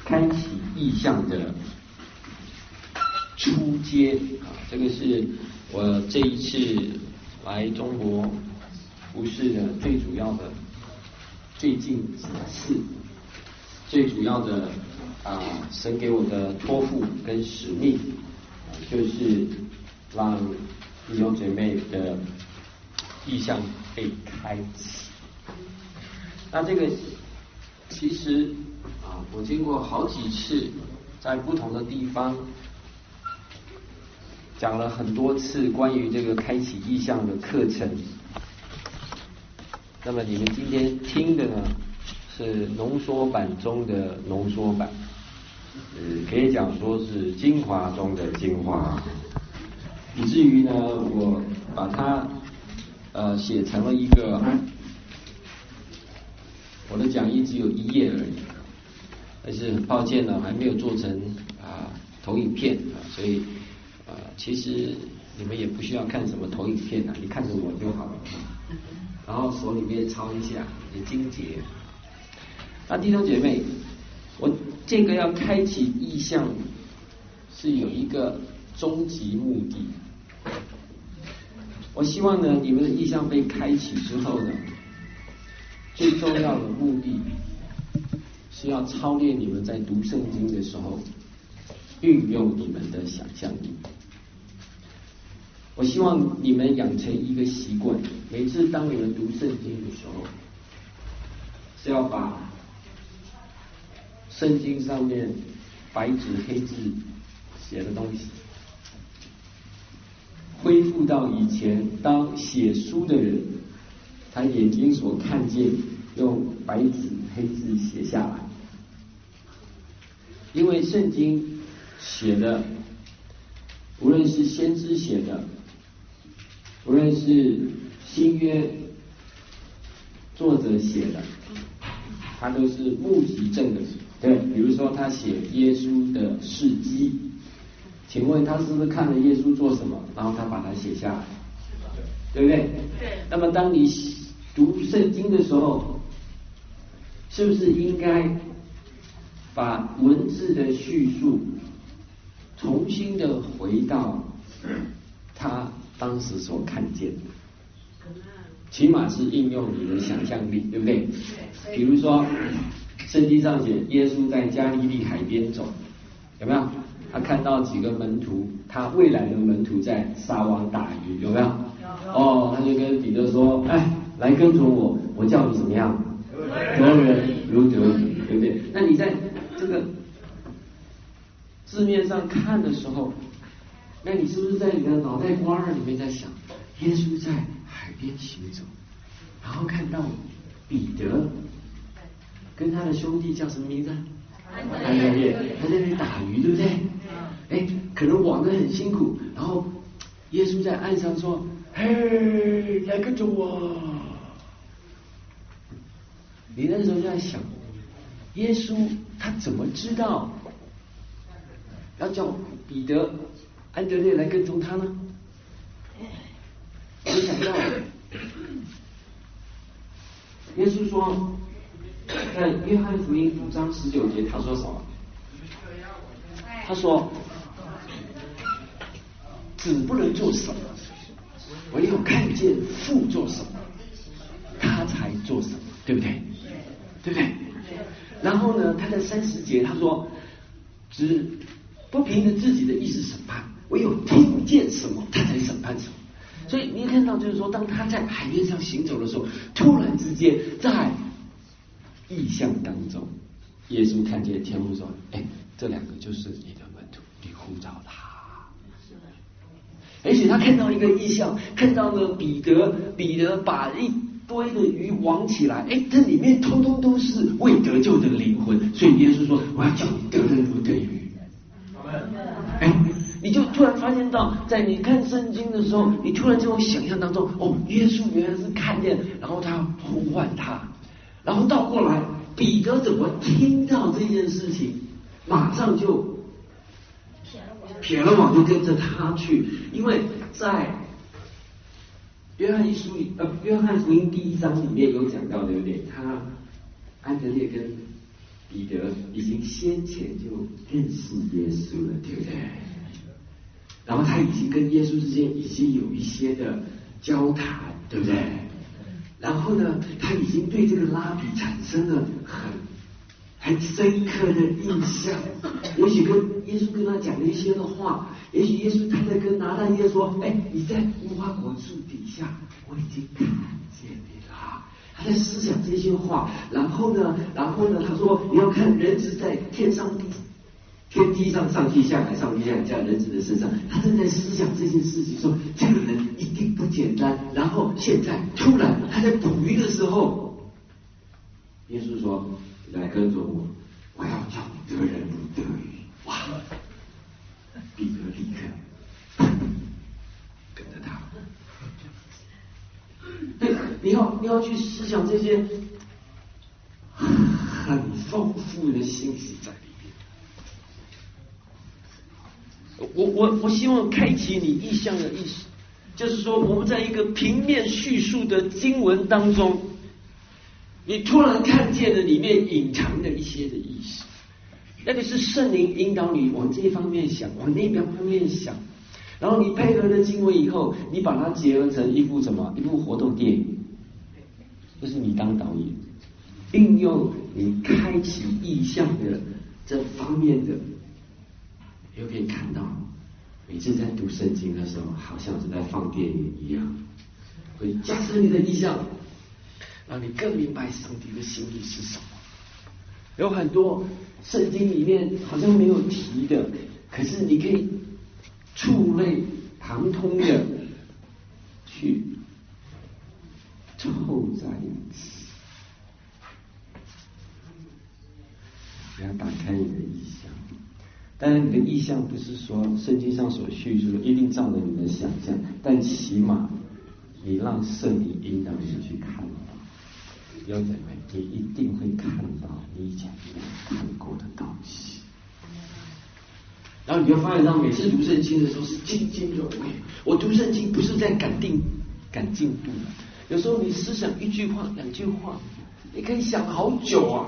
开启意象的初阶啊，这个是我这一次来中国服事的最主要的最近几次最主要的神给我的托付跟使命，就是让弟兄姐妹的意象被开启。那这个其实我经过好几次在不同的地方讲了很多次关于这个开启意象的课程。那么你们今天听的呢，是浓缩版中的浓缩版，可以讲说是精华中的精华，以至于呢，我把它写成了一个，我的讲义只有1页而已，但是很抱歉呢，还没有做成投影片所以其实你们也不需要看什么投影片你看着我就好了，然后手里面抄一下你的经节。那弟兄姐妹，我这个要开启意象是有一个终极目的。我希望呢，你们的意象被开启之后呢，最重要的目的是要操练你们在读圣经的时候运用你们的想象力。我希望你们养成一个习惯，每次当你们读圣经的时候，是要把圣经上面白纸黑字写的东西恢复到以前当写书的人他眼睛所看见，用白纸黑字写下来。因为圣经写的，无论是先知写的，无论是新约作者写的，他都是目击证人。对，比如说他写耶稣的事迹，请问他是不是看了耶稣做什么，然后他把它写下来，对不对？对。那么当你读圣经的时候，是不是应该把文字的叙述重新的回到他当时所看见的，起码是应用你的想象力，对不对？比如说圣经上写耶稣在加利利海边走，有没有？他看到几个门徒，他未来的门徒在撒网打鱼，有没有？他就跟彼得说，来跟从我，我叫你怎么样？得人如得鱼，对不对？那你在这个字面上看的时候，那你是不是在你的脑袋瓜里面在想，耶稣在海边行走，然后看到彼得跟他的兄弟叫什么名字？安德烈，他在那里打鱼，对不对？可能网得很辛苦，然后耶稣在岸上说，嘿，来跟着我。你那时候就在想，耶稣他怎么知道要叫彼得、安德烈来跟从他呢？我想到耶稣说，在约翰福音5章19节，他说什么？他说，子不能做什么，唯有看见父做什么，他才做什么，对不对？对不对？然后呢，他在30节他说，只不凭着自己的意思审判，唯有听见什么，他才审判什么。所以你看到，就是说，当他在海面上行走的时候，突然之间在意象当中，耶稣看见天父说，这2个就是你的门徒，你呼召他。而且他看到一个意象，看到了彼得把一堆的鱼网起来，这里面通通都是未得救的灵魂，所以耶稣说，我要叫你得人如得鱼。你就突然发现到，在你看圣经的时候，你突然这种想象当中，耶稣原来是看见，然后他呼唤他，然后倒过来，彼得怎么听到这件事情，马上就撇了网，就跟着他去。因为在约翰福音第1章里面有讲到，对不对？安德烈跟彼得已经先前就认识耶稣了，对不对？然后他已经跟耶稣之间已经有一些的交谈，对不对？然后呢，他已经对这个拉比产生了很深刻的印象。也许跟耶稣跟他讲了一些的话，也许耶稣他在跟拿但业说：“哎，你在无花果树底下，我已经看见你了。”他在思想这些话，然后呢，他说：“你要看人子在天地上上去下来，上去下来，在人子的身上。”他正在思想这件事情，说这个人一定不简单。然后现在突然他在捕鱼的时候，耶稣说：“来跟着我，我要叫你得人如得鱼。”哇！彼得立刻跟着他。对，你要去思想这些很丰富的信息在里面。我希望开启你意象的意识，就是说我们在一个平面叙述的经文当中，你突然看见了里面隐藏的一些的意思，那个是圣灵引导你往这一方面想，往那边方面想，然后你配合了经文以后，你把它结合成一部活动电影，就是你当导演，运用你开启意象的这方面的，你就可以看到，每次在读圣经的时候，好像是在放电影一样，会加深你的意象，让你更明白上帝的心意是什么。有很多圣经里面好像没有提的，可是你可以触类旁通的去凑在一起。你要打开你的意象，当然你的意象不是说圣经上所叙述的一定照着你的想象，但起码你让圣灵引导你去看到，有姐妹，你一定会看到你以前没有看过的东西。然后你就发现到每次读圣经的时候是津津有味。我读圣经不是在赶进度的，有时候你思想一句话两句话，你可以想好久啊。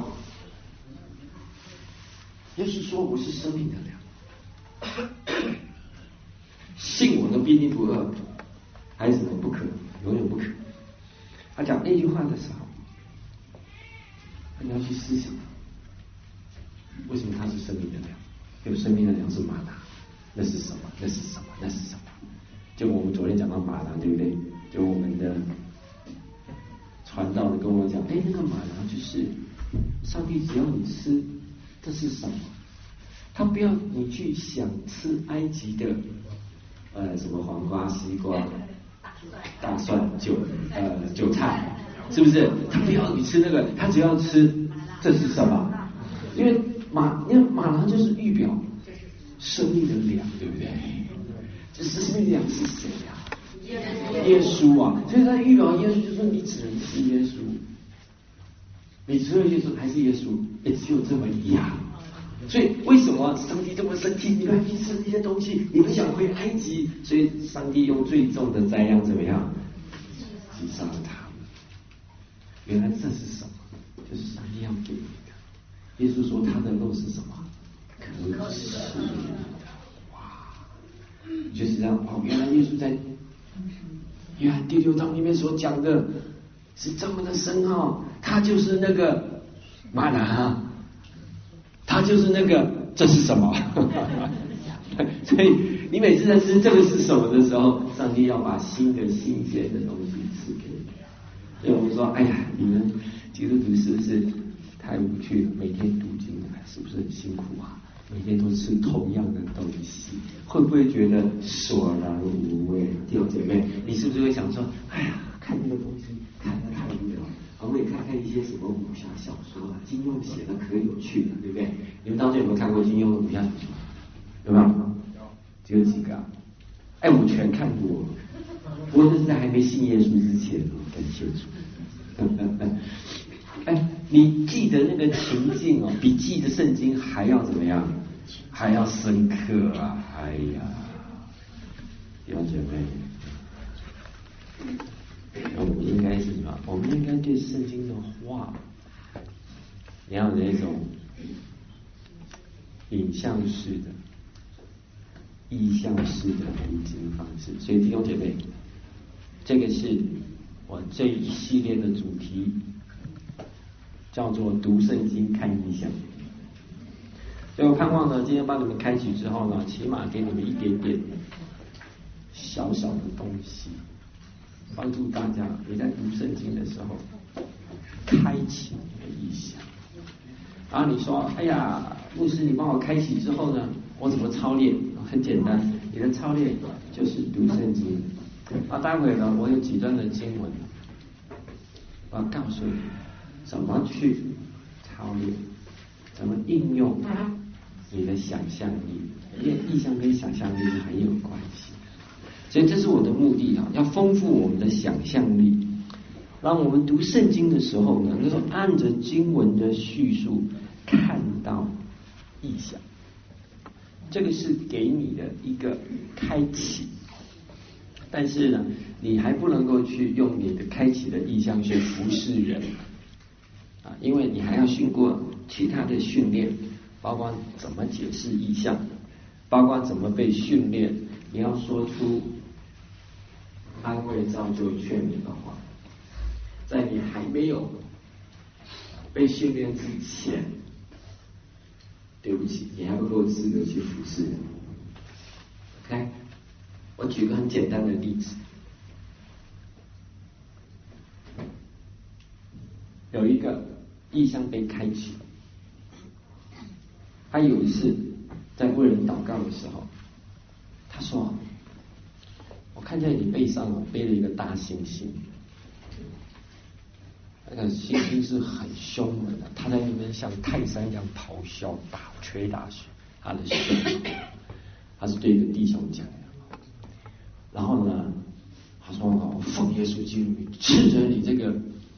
耶稣说我是生命的粮，信我的必定不饿，还是什么不可，永远不可。他讲那句话的时候，你要去思想，为什么他是生命的粮？有生命的粮是玛拿，那是什么？那是什么？那是什么？就我们昨天讲到玛拿，对不对？就我们的传道的跟我讲，那个玛拿就是上帝只要你吃，这是什么？他不要你去想吃埃及的什么黄瓜、西瓜、大蒜、韭菜，是不是？他不要你吃那个，他只要吃这是什么？因为玛拿就是预表生命的粮，对不对？这生命的粮是谁啊？耶稣啊！所以他预表耶稣，就说你只能吃耶稣，你除了耶稣还是耶稣，也只有这么一样。所以为什么上帝这么生气？你们去吃这些东西，你们想回埃及，所以上帝用最重的灾殃怎么样？击杀了他们。原来这是什么？就是上帝要给你的。耶稣说他的肉是什么？可吃的。哇！就是这样哦，原来耶稣在约翰第6章里面所讲的是这么的深奥，他就是那个玛拿，他就是那个这是什么？所以你每次在吃这个是什么的时候，上帝要把新鲜的东西赐给你。所以我们说，哎呀，你们基督徒是不是太无趣了？每天读经是不是很辛苦啊？每天都吃同样的东西，会不会觉得索然无味？弟兄姐妹，你是不是会想说，哎呀，看这个东西看得太无聊，我们也看看一些什么武侠小说啊，金庸写的可有趣了，对不对？你们当初有没有看过金庸的武侠小说？有没有？只有几个啊？哎，我全看过，不过那是在还没信耶稣之前，感谢主。哎，你记得那个情境哦，比记得圣经还要怎么样？还要深刻啊！哎呀，弟兄姐妹，我们应该是什么？我们应该对圣经的话，你要有那种影像式的、意象式的读经方式。所以弟兄姐妹，这个是我这一系列的主题，叫做读圣经看意象。所以我盼望呢，今天帮你们开启之后呢，起码给你们一点点小小的东西，帮助大家你在读圣经的时候开启你的意象。然后你说，哎呀，牧师你帮我开启之后呢，我怎么操练？很简单，你的操练就是读圣经。待会呢，我有几段的经文，我要告诉你怎么去操练，怎么应用你的想象力，因为意象跟想象力是很有关系的。所以这是我的目的啊，要丰富我们的想象力，让我们读圣经的时候呢，能够按着经文的叙述看到意象。这个是给你的一个开启，但是呢，你还不能够去用你的开启的意象去服侍人啊，因为你还要经过其他的训练，包括怎么解释意象，包括怎么被训练，你要说出安慰、造就、劝勉的话。在你还没有被训练之前，对不起，你还不够资格去服侍人。OK， 我举个很简单的例子，有一个意象被开启，他有一次在为人祷告的时候，他说：“我看见你背上背了一个大猩猩。”那个猩猩是很凶猛的，他在那边像泰山一样咆哮、捶打他的胸。他是对一个弟兄讲的。然后呢，他说：“我奉耶稣基督名，斥责你这个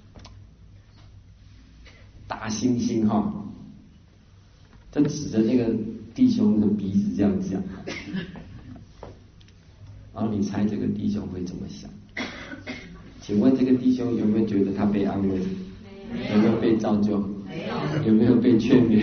大猩猩哈！”他指着那个弟兄的鼻子这样讲。然后你猜这个弟兄会怎么想？请问这个弟兄有没有觉得他被安慰？有没有被造就？有没有被劝勉？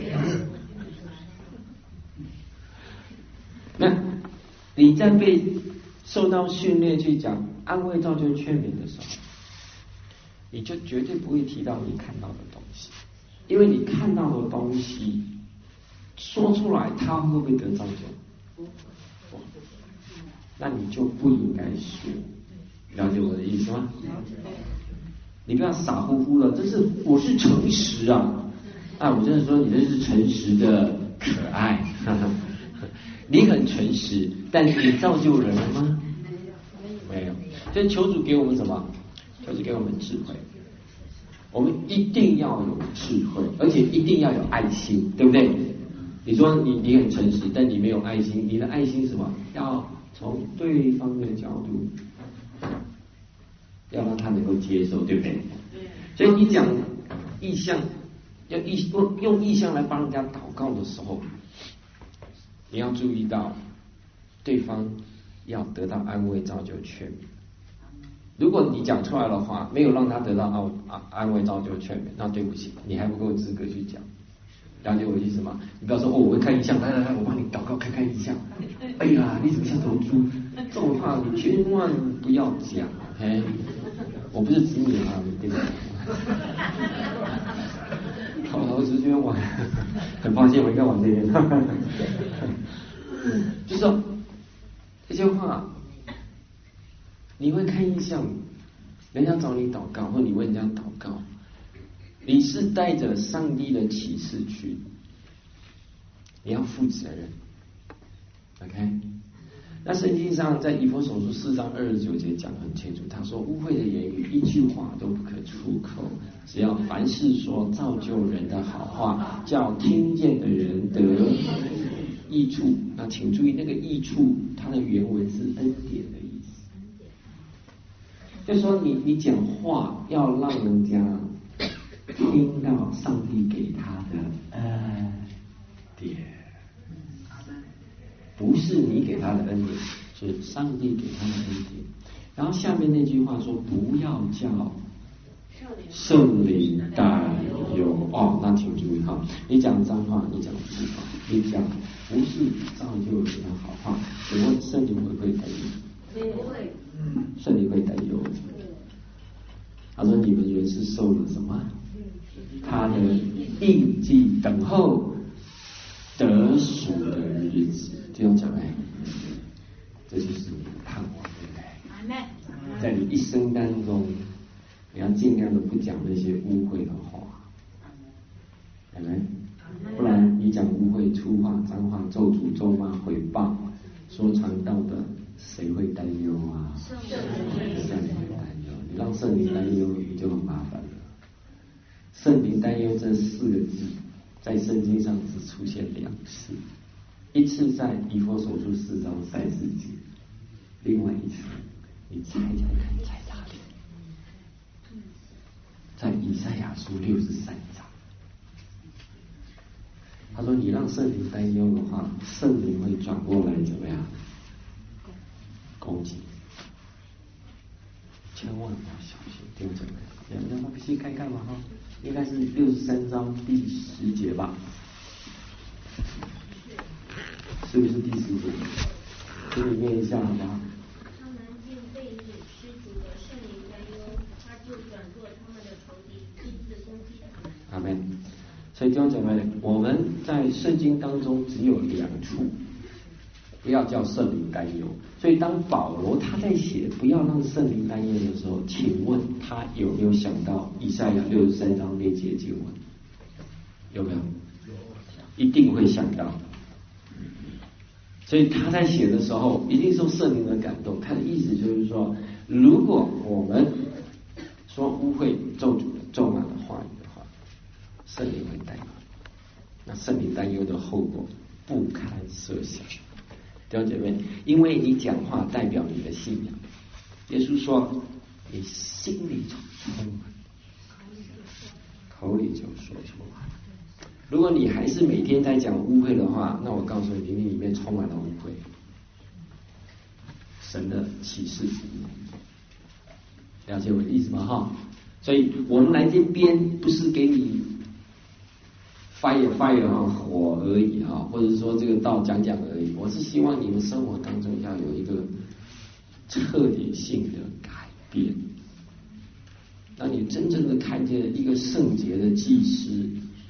那你在被受到训练去讲安慰、造就、劝勉的时候，你就绝对不会提到你看到的东西，因为你看到的东西说出来，他会不会得造就？那你就不应该说。了解我的意思吗？你不要傻乎乎的，我是诚实啊！我真的说你这是诚实的可爱，你很诚实，但你造就人了吗？没有。所以求主给我们什么？求主给我们智慧。我们一定要有智慧，而且一定要有爱心，对不对？你说你很诚实，但你没有爱心，你的爱心是什么？要从对方的角度。要让他能够接受，对不对？所以你讲意象，用意象来帮人家祷告的时候，你要注意到对方要得到安慰、造就、劝勉。如果你讲出来的话，没有让他得到安慰、造就、劝勉，那对不起，你还不够资格去讲。了解我的意思吗？你不要说我会看意象，来，我帮你祷告看意象。哎呀，你怎么像头猪？这种话你千万不要讲，嘿。我不是指你啊，对不对？我只是这边玩，很抱歉，我应该往这边。就是说这些话，你会看意象，人家找你祷告，或你为人家祷告，你是带着上帝的启示去，你要负责任。OK。那圣经上在以弗所书4章29节讲得很清楚，他说污秽的言语一句话都不可出口，只要凡事说造就人的好话，叫听见的人得益处。那请注意那个益处，它的原文是恩典的意思，就是说你讲话要让人家听到上帝给他的恩典。不是你给他的恩典，是上帝给他的恩典。然后下面那句话说：“不要叫圣灵带领有哦，那请注意哈，你讲脏话，你讲粗话，你讲不是造就人的好话，请问圣灵会不会担忧？不会，圣灵会担忧。他说你们原是受了什么？他的印记，等候得赎的日子。这样讲哎，这就是你的盼望，对不对？在你一生当中，你要尽量的不讲那些污秽的话，对不对？不然你讲污秽、粗话、脏话、咒诅、咒骂、毁谤、说传道的，谁会担忧啊？圣灵会担忧。你让圣灵担忧，你就很麻烦了。圣灵担忧这4个字，在圣经上只出现2次，一次在以弗所书4章34节，另外一次，你猜猜看在哪里？在以赛亚书63章。他说：“你让圣灵担忧的话，圣灵会转过来怎么样？攻击，千万不要小心。”弟兄姊妹，你们仔细看看嘛哈，应该是63章第10节吧？是不是第10节？给你念一下好不好？ 他们竟被你施主的圣灵担忧，他就转作他们的仇敌，亲自攻击他们。 阿们。所以弟兄姊妹，我们在圣经当中只有2处不要叫圣灵担忧。所以当保罗他在写不要让圣灵担忧的时候，请问他有没有想到以赛亚63章那节经文？有没有？一定会想到。所以他在写的时候一定受圣灵的感动。他的意思就是说，如果我们说污秽咒诅的咒骂的话语的话，圣灵会担忧，那圣灵担忧的后果不堪设想。弟兄姐妹，因为你讲话代表你的信仰。耶稣说，你心里充满，口里就说出来。如果你还是每天在讲污秽的话，那我告诉你，你里面充满了污秽。神的启示，了解我的意思吗？哈，所以我们来这边不是给你 fire 火而已哈，或者说这个道讲而已。我是希望你们生活当中要有一个彻底性的改变，让你真正的看见一个圣洁的祭司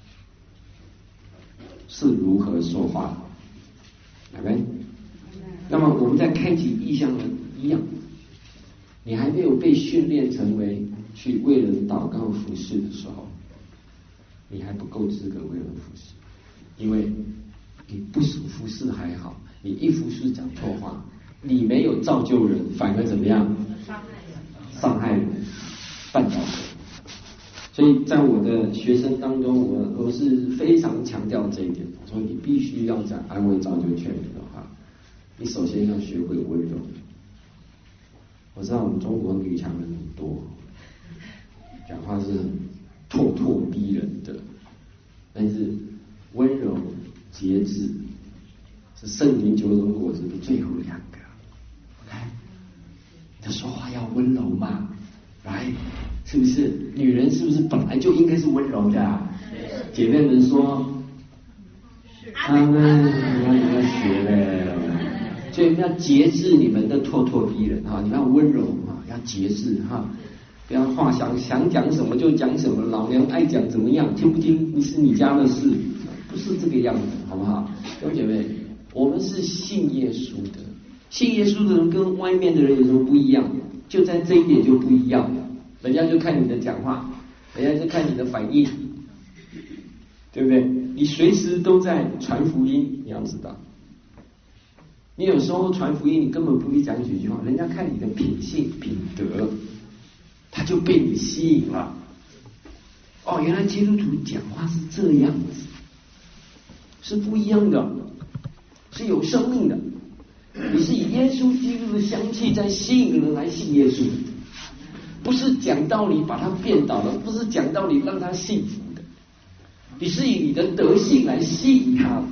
是如何说话的，对不对？那么我们在开启异象的一样，你还没有被训练成为去为人祷告服侍的时候，你还不够资格为人服侍，因为你不属服侍还好，你一服侍讲错话，你没有造就人，反而怎么样？伤害人，绊倒人。所以在我的学生当中，我是非常强调这一点。我说你必须要讲安慰造就劝人的话，你首先要学会温柔。我知道我们中国女强人很多，讲话是咄咄逼人的，但是温柔节制是圣灵9种果子的最后2个。OK， 你的说话要温柔嘛，来，是不是？女人是不是本来就应该是温柔的啊？姐妹们说，他们你要学嘞，所以要节制你们的咄咄逼人哈，你要温柔嘛，要节制哈，不要话想讲什么就讲什么，老娘爱讲怎么样，听不听你是你家的事，不是这个样子，好不好？弟兄姐妹，我们是信耶稣的，信耶稣的人跟外面的人有什么不一样？就在这一点就不一样了。人家就看你的讲话，人家就看你的反应，对不对？你随时都在传福音，你要知道，你有时候传福音，你根本不必讲几句话，人家看你的品性品德，他就被你吸引了。哦，原来基督徒讲话是这样子，是不一样的，是有生命的。你是以耶稣基督的香气在吸引人来信耶稣，不是讲道理把他变倒了，不是讲道理让他幸福的，你是以你的德性来吸引他。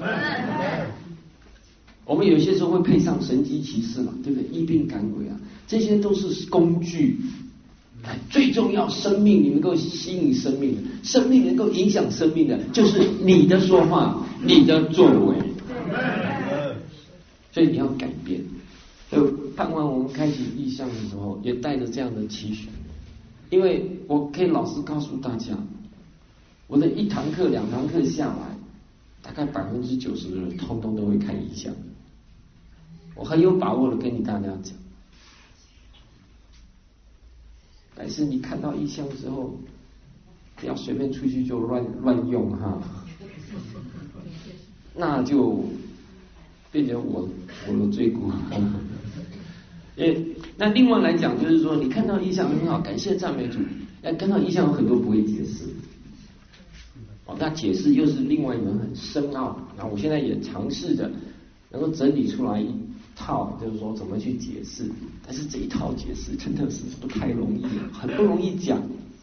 我们有些时候会配上神迹奇事嘛，对不对？医病赶鬼啊，这些都是工具， 最重要，生命你能够吸引生命的，生命能够影响生命的，就是你的说话，你的作为。所以你要改变。就盼望我们开启意象的时候，也带着这样的期许。因为我可以老实告诉大家，我的1堂课、2堂课下来，大概90%的人通通都会看意象。我很有把握的跟大家讲。但是你看到意象之后，不要随便出去就乱用哈，那就变成我的罪过。那另外来讲，就是说你看到意象很好，感谢赞美主。看到意象有很多不会解释，那解释又是另外一门很深奥。那我现在也尝试着能够整理出来一套，就是说怎么去解释。但是这一套解释真的是不太容易，很不容易讲。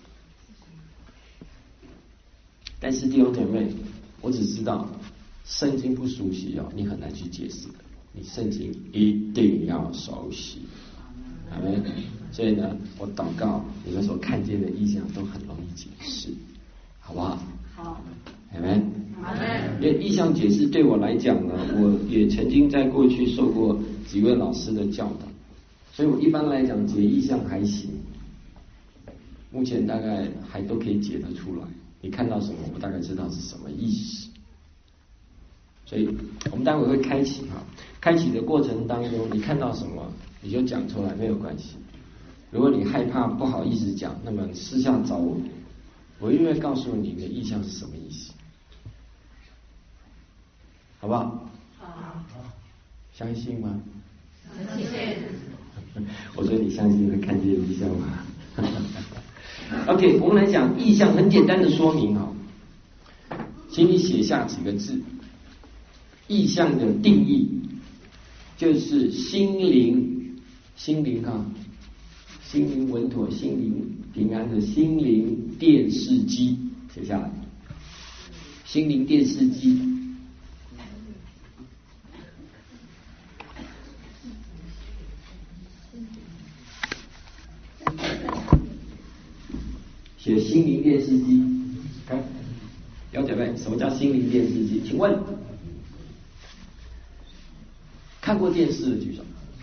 但是弟兄姐妹，我只知道圣经不熟悉你很难去解释的。你圣经一定要熟悉，阿们。所以呢，我祷告你们所看见的意象都很容易解释，好不好？ 好， 阿们。因为意象解释对我来讲呢，我也曾经在过去受过几位老师的教导，所以我一般来讲解意象还行，目前大概还都可以解得出来。你看到什么，我大概知道是什么意思。所以我们待会会开启开启的过程当中，你看到什么你就讲出来，没有关系。如果你害怕不好意思讲，那么私下找我，我一定会告诉你的意象是什么意思，好不好？ 好， 相信吗？ 相信。 我说你相信会看见意象吗？OK， 我们来讲意象，很简单的说明请你写下几个字。意象的定义就是心灵稳妥、心灵平安的心灵电视机，写下来。心灵电视机，写心灵电视机。了解没？什么叫心灵电视机？请问看过电视的举手，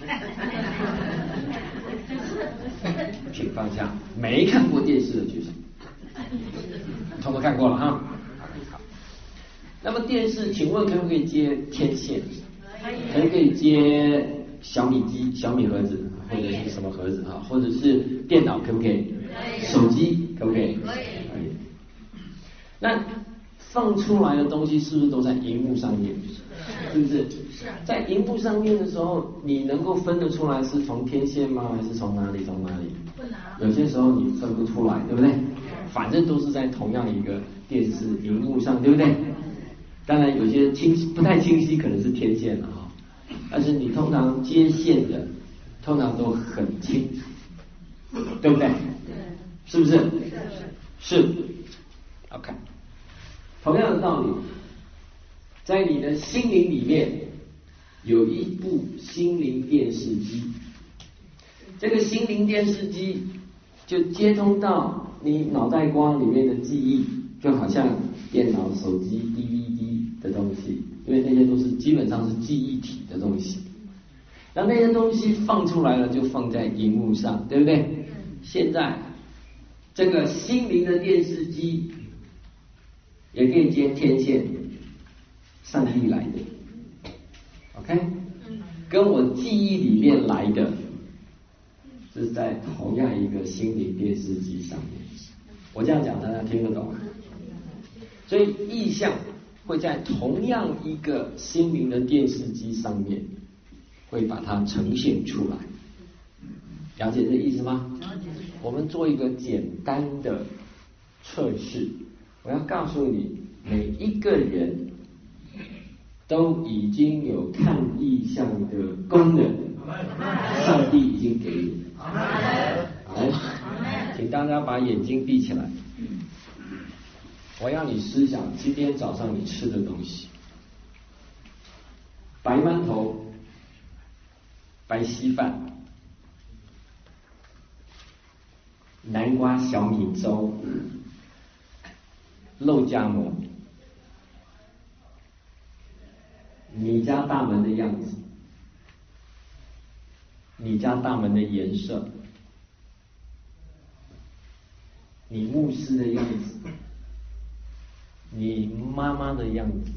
请放下。没看过电视的举手，通通看过了哈。好，那么电视，请问可不可以接天线？可不可以接小米机、小米盒子，或者是什么盒子或者是电脑，可不可以？手机可不可以？可以。那放出来的东西是不是都在荧幕上面？是不是？在荧幕上面的时候，你能够分得出来是从天线吗？还是从哪里？有些时候你分不出来，对不对？反正都是在同样一个电视荧幕上，对不对？当然有些不太清晰，可能是天线了但是你通常接线的，通常都很清楚，对不对？是不是？是。OK。同样的道理，在你的心灵里面有一部心灵电视机，这个心灵电视机就接通到你脑袋瓜里面的记忆，就好像电脑、手机、DVD 的东西，因为那些都是基本上是记忆体的东西。那些东西放出来了，就放在荧幕上，对不对？现在这个心灵的电视机也可以接天线，上帝来的 ，OK， 跟我记忆里面来的，是在同样一个心灵电视机上面。我这样讲大家听得懂吗？所以意象会在同样一个心灵的电视机上面，会把它呈现出来。了解这意思吗？我们做一个简单的测试。我要告诉你，每一个人都已经有看意象的功能，上帝已经给你。好，请大家把眼睛闭起来。我要你思想今天早上你吃的东西：白馒头、白稀饭、 南瓜小米粥、肉夹馍，你家大门的样子，你家大门的颜色，你牧师的样子，你妈妈的样子，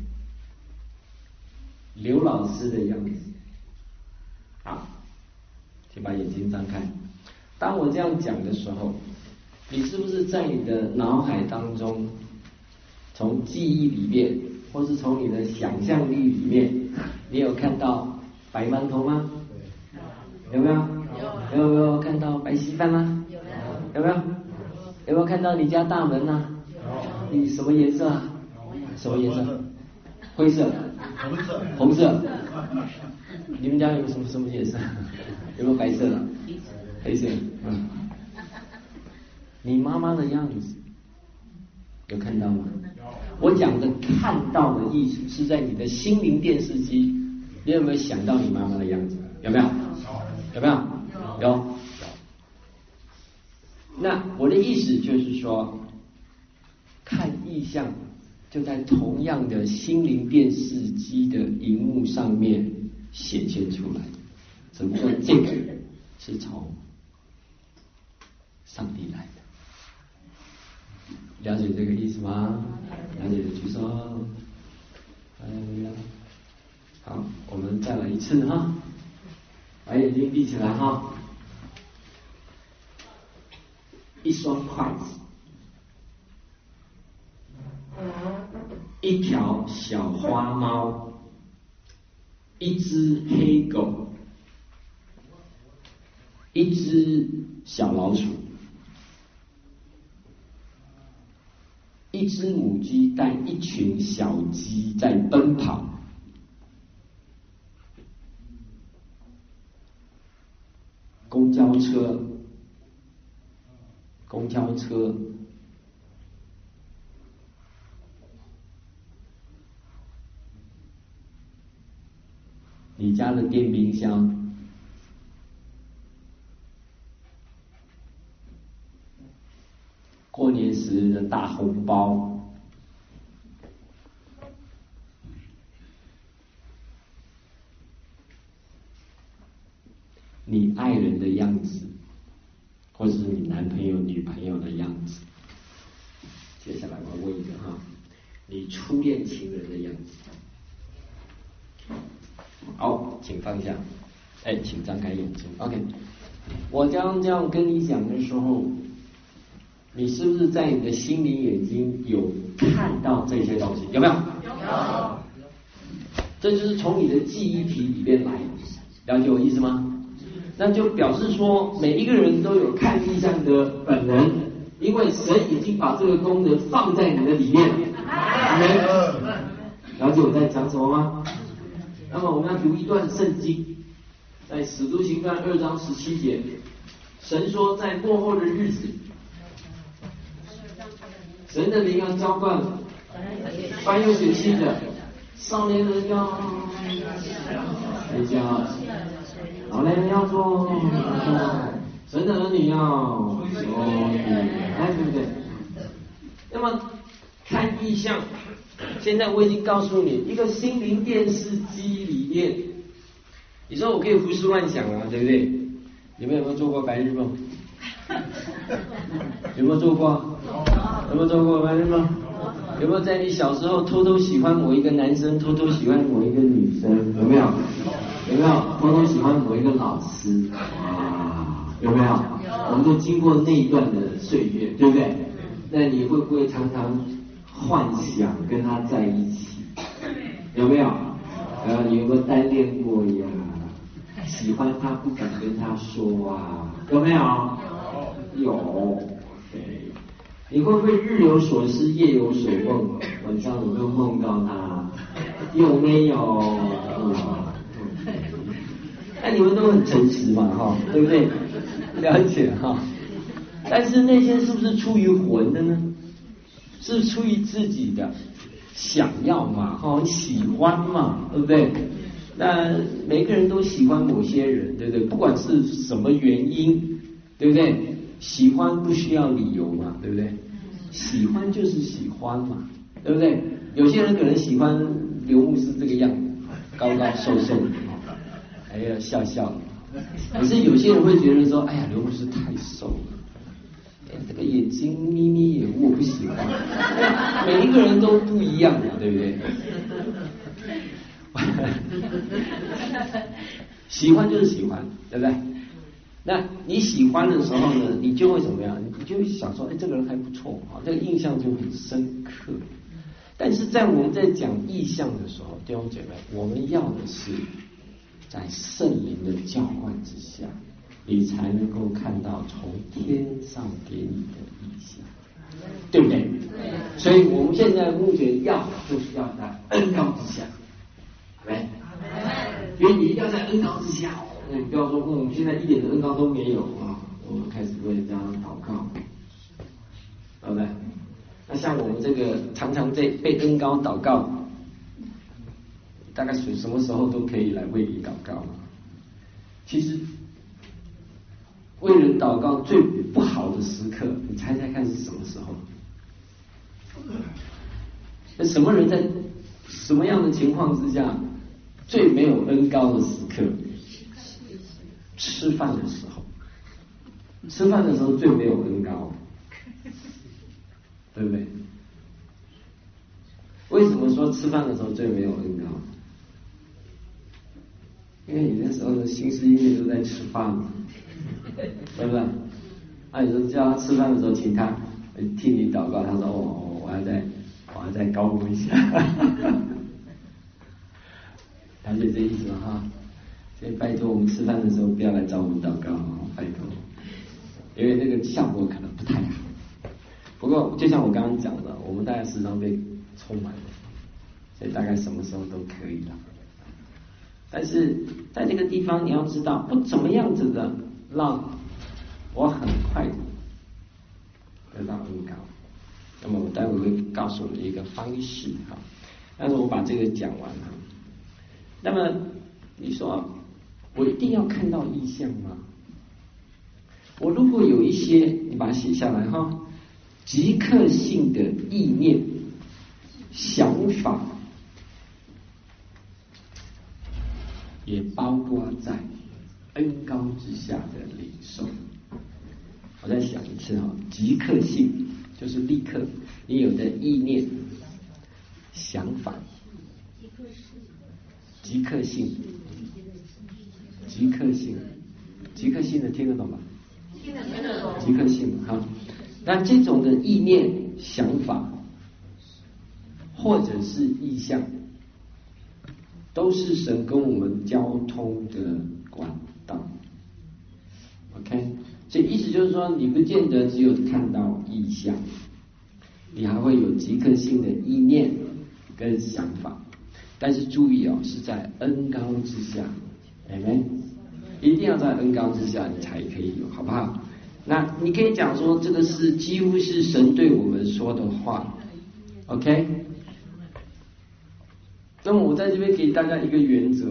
刘老师的样子。好，请把眼睛张开。当我这样讲的时候，你是不是在你的脑海当中，从记忆里面，或是从你的想象力里面，你有看到白馒头吗？有没有？有没有看到白稀饭吗？有没有？有没有看到你家大门啊？你什么颜色啊？什么颜色？灰色、红色。你们家有什么颜色？有没有白色的？黑色。你妈妈的样子有看到吗？我讲的看到的意思是在你的心灵电视机，你有没有想到你妈妈的样子？有没有？有没有？有。那我的意思就是说，看意象就在同样的心灵电视机的荧幕上面显现出来，只不过这个是从上帝来的。了解这个意思吗？了解的举手。好，我们再来一次哈，把眼睛闭起来哈。一双筷子，一条小花猫，一只黑狗，一只小老鼠，一只母鸡带一群小鸡在奔跑。公交车，你家的电冰箱，过年时的大红包，你爱人的样子，或者是你男朋友、女朋友的样子。接下来我要问一个哈，你初恋情人的样子。好，请放下，请张开眼睛。OK， 我将这样跟你讲的时候，你是不是在你的心灵眼睛有看到这些东西？有没有？有。这就是从你的记忆体里面来，了解我意思吗？那就表示说，每一个人都有看意象的本能，因为神已经把这个功能放在你的里面。了解我在讲什么吗？那么我们要读一段圣经，在使徒行传2章17节，神说，在末后的日子，神的灵要浇灌凡有血气的，少年人要睡觉，老年人要做神的儿女要说对不对？那么看意象，现在我已经告诉你，一个心灵电视机里面，你说我可以胡思乱想啊，对不对？你们有没有做过白日梦？有没有做过？有没有做过白日梦？有没有在你小时候偷偷喜欢某一个男生，偷偷喜欢某一个女生？有没有？有没有偷偷喜欢某一个老师？有没有？我们都经过那一段的岁月，对不对？那你会不会常常幻想跟他在一起？有没有？你有没有单恋过呀？喜欢他不敢跟他说啊？有没有？有。你会不会日有所思，夜有所梦？晚上有没有梦到他？有没有？那你们都很诚实嘛，哈，对不对？了解哈。但是那些是不是出于魂的呢？是出于自己的想要嘛，哈，喜欢嘛，对不对？那每个人都喜欢某些人，对不对？不管是什么原因，对不对？ 喜欢不需要理由嘛，对不对？喜欢就是喜欢嘛，对不对？有些人可能喜欢刘牧师这个样子，高高瘦瘦的，还要笑笑的。可是有些人会觉得说，哎呀，刘牧师太瘦了，哎，这个眼睛眯眯眼，我不喜欢。每一个人都不一样嘛，对不对？喜欢就是喜欢，对不对？那你喜欢的时候呢，你就会怎么样？你就会想说，哎，这个人还不错啊，这个印象就很深刻。但是在我们在讲意象的时候，弟兄姐妹，我们要的是在圣灵的浇灌之下，你才能够看到从天上给你的意象，对不对？对。所以我们现在目前要就是要在恩膏之下，阿们。因为你一定要在恩膏之下，你不要说我们现在一点的恩膏都没有啊，我们开始为这样祷告，对不对？那像我们这个常常在被恩膏祷告，大概什么时候都可以来为你祷告。其实为人祷告最不好的时刻，你猜猜看是什么时候？那什么人在什么样的情况之下最没有恩膏的时刻？吃饭的时候，吃饭的时候最没有恩膏，对不对？为什么说吃饭的时候最没有恩膏？因为你那时候的心思意念都在吃饭嘛，对不对？那你说叫他吃饭的时候，请他替你祷告，他说哦，我要再高呼一下，了解这意思吗？哈，所以拜托我们吃饭的时候不要来找我们祷告，拜托，因为那个效果可能不太好。不过就像我刚刚讲的，我们大概时常被充满了，所以大概什么时候都可以了。但是在这个地方你要知道，不怎么样子的让我很快的得到恩膏。那么我待会会告诉你一个方式哈，但是我把这个讲完了。那么你说我一定要看到异象吗？我如果有一些，你把它写下来哈，即刻性的意念、想法，也包括在恩膏之下的领受。我再想一次哈，即刻性就是立刻你有的意念、想法，即刻性，即刻性，即刻性的听得懂吗？听得懂。即刻性哈，那这种的意念、想法，或者是意象，都是神跟我们交通的管道。OK， 所以意思就是说，你不见得只有看到意象，你还会有即刻性的意念跟想法。但是注意哦，是在恩膏之下 ，Amen， 一定要在恩膏之下，你才可以有，好不好？那你可以讲说，这个是几乎是神对我们说的话 ，OK？ 那么我在这边给大家一个原则，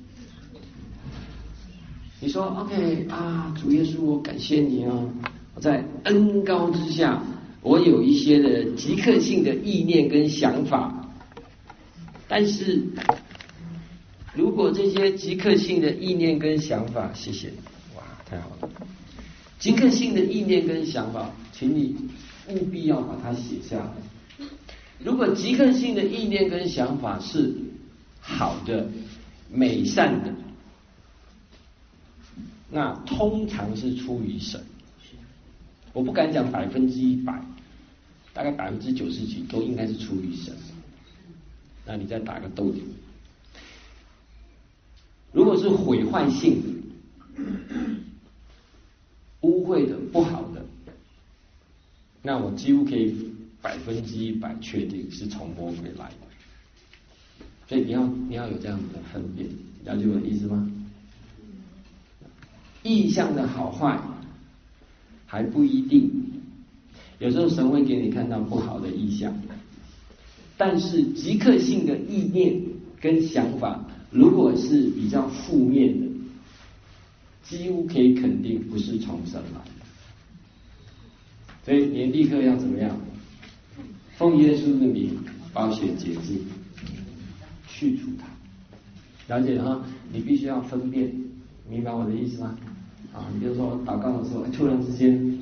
你说 OK 啊，主耶稣，我感谢你啊，我在恩膏之下，我有一些的即刻性的意念跟想法。但是，如果这些即刻性的意念跟想法，谢谢，哇，太好了！即刻性的意念跟想法，请你务必要把它写下来。如果即刻性的意念跟想法是好的、美善的，那通常是出于神。我不敢讲100%，大概90%几都应该是出于神。那你再打个逗点。如果是毁坏性的、污秽的、不好的，那我几乎可以100%确定是从魔鬼来的。所以你要有这样的分辨，了解我的意思吗？意象的好坏还不一定，有时候神会给你看到不好的意象。但是即刻性的意念跟想法，如果是比较负面的，几乎可以肯定不是从神来的。 所以你立刻要怎么样？奉耶稣的名，宝血洁净，去除它。了解哈？你必须要分辨，明白我的意思吗？啊，你比如说祷告的时候，突然之间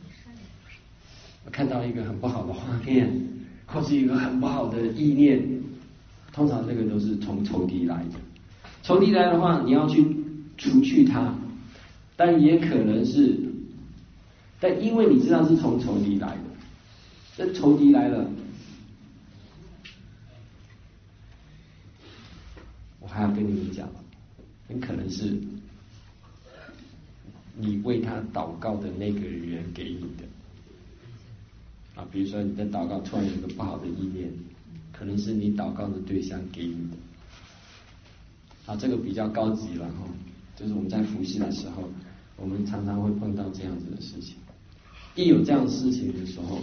看到一个很不好的画面，或是一个很不好的意念，通常这个都是从仇敌来的。仇敌来的话，你要去除去它，但也可能是，但因为你知道是从仇敌来的，这仇敌来了，我还要跟你们讲，很可能是你为他祷告的那个人给你的。啊，比如说你在祷告突然有个不好的意念，可能是你祷告的对象给你的。啊，这个比较高级了哈，就是我们在服侍的时候，我们常常会碰到这样子的事情。一有这样的事情的时候，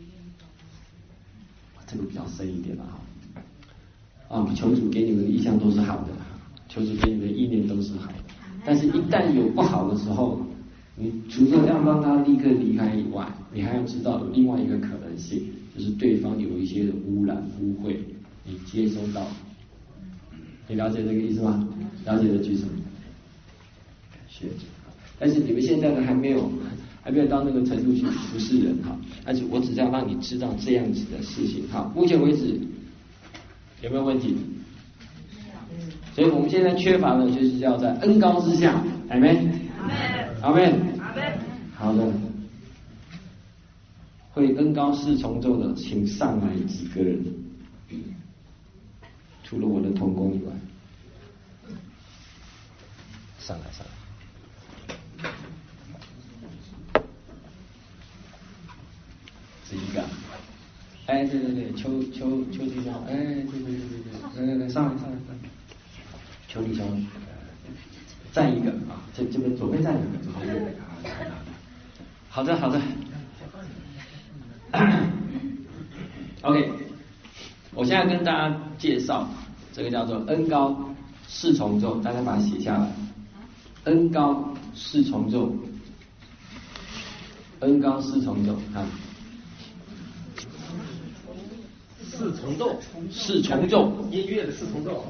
这个比较深一点了哈。啊，求主给你们的意向都是好的，求主给你们的意念都是好的，但是一旦有不好的时候，你除了要让他立刻离开以外，你还要知道有另外一个可能性，就是对方有一些的污染污秽，你接收到。你了解这个意思吗？了解的举手。是，但是你们现在呢还没有到那个程度去服侍人哈，但是我只是要让你知道这样子的事情哈。目前为止有没有问题？所以我们现在缺乏的就是要在恩膏之下，阿们，阿们，好的。会恩膏四重奏的，请上来几个人。除了我的同工以外，上来。是一个，哎，对，邱弟兄，哎，对，来，上来，邱弟兄，站一个啊，这边左边站一个，左边。好的。OK。我现在跟大家介绍这个叫做恩膏四重奏，大家把它写下来。恩膏四重奏，恩膏四重奏，看。四重奏， 音乐的四重奏，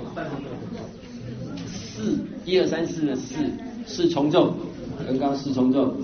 1、2、3、4的四重奏，恩膏四重奏。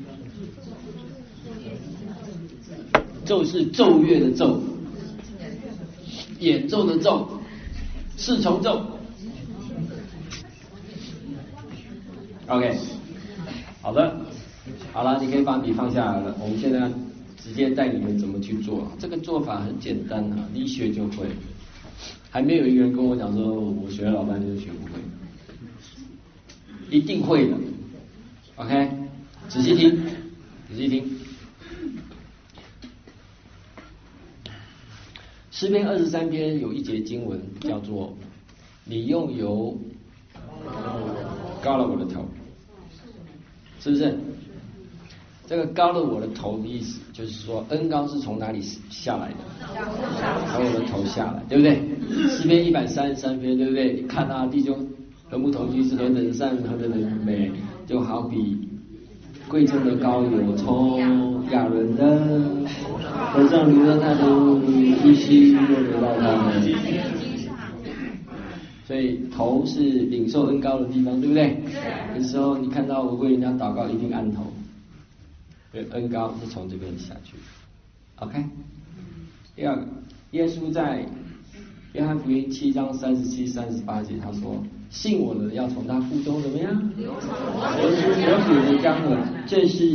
奏是奏乐的奏。演奏的奏，四重奏。OK， 好了，你可以把笔放下来了。我们现在直接带你们怎么去做，这个做法很简单啊，你一学就会。还没有一个人跟我讲说，我学了老半天就学不会，一定会的。OK， 仔细听。诗篇23篇有一节经文叫做“你用油膏了我的头”，是不是？这个膏了我的头的意思，就是说恩膏是从哪里下来的？从我的头下来，对不对？诗篇133篇，对不对？你看啊，弟兄和睦同居是何等善，何等的美，就好比贵重的膏油从亚伦的头上流到他的一息，又流到他的。所以头是领受恩膏的地方，对不对？有时候你看到我为人家祷告，一定按头，所以恩膏是从这边下去。OK。第二个，耶稣在约翰福音7章37、38节，他说：“信我的要从他腹中怎么样？流出活水的江河。”这是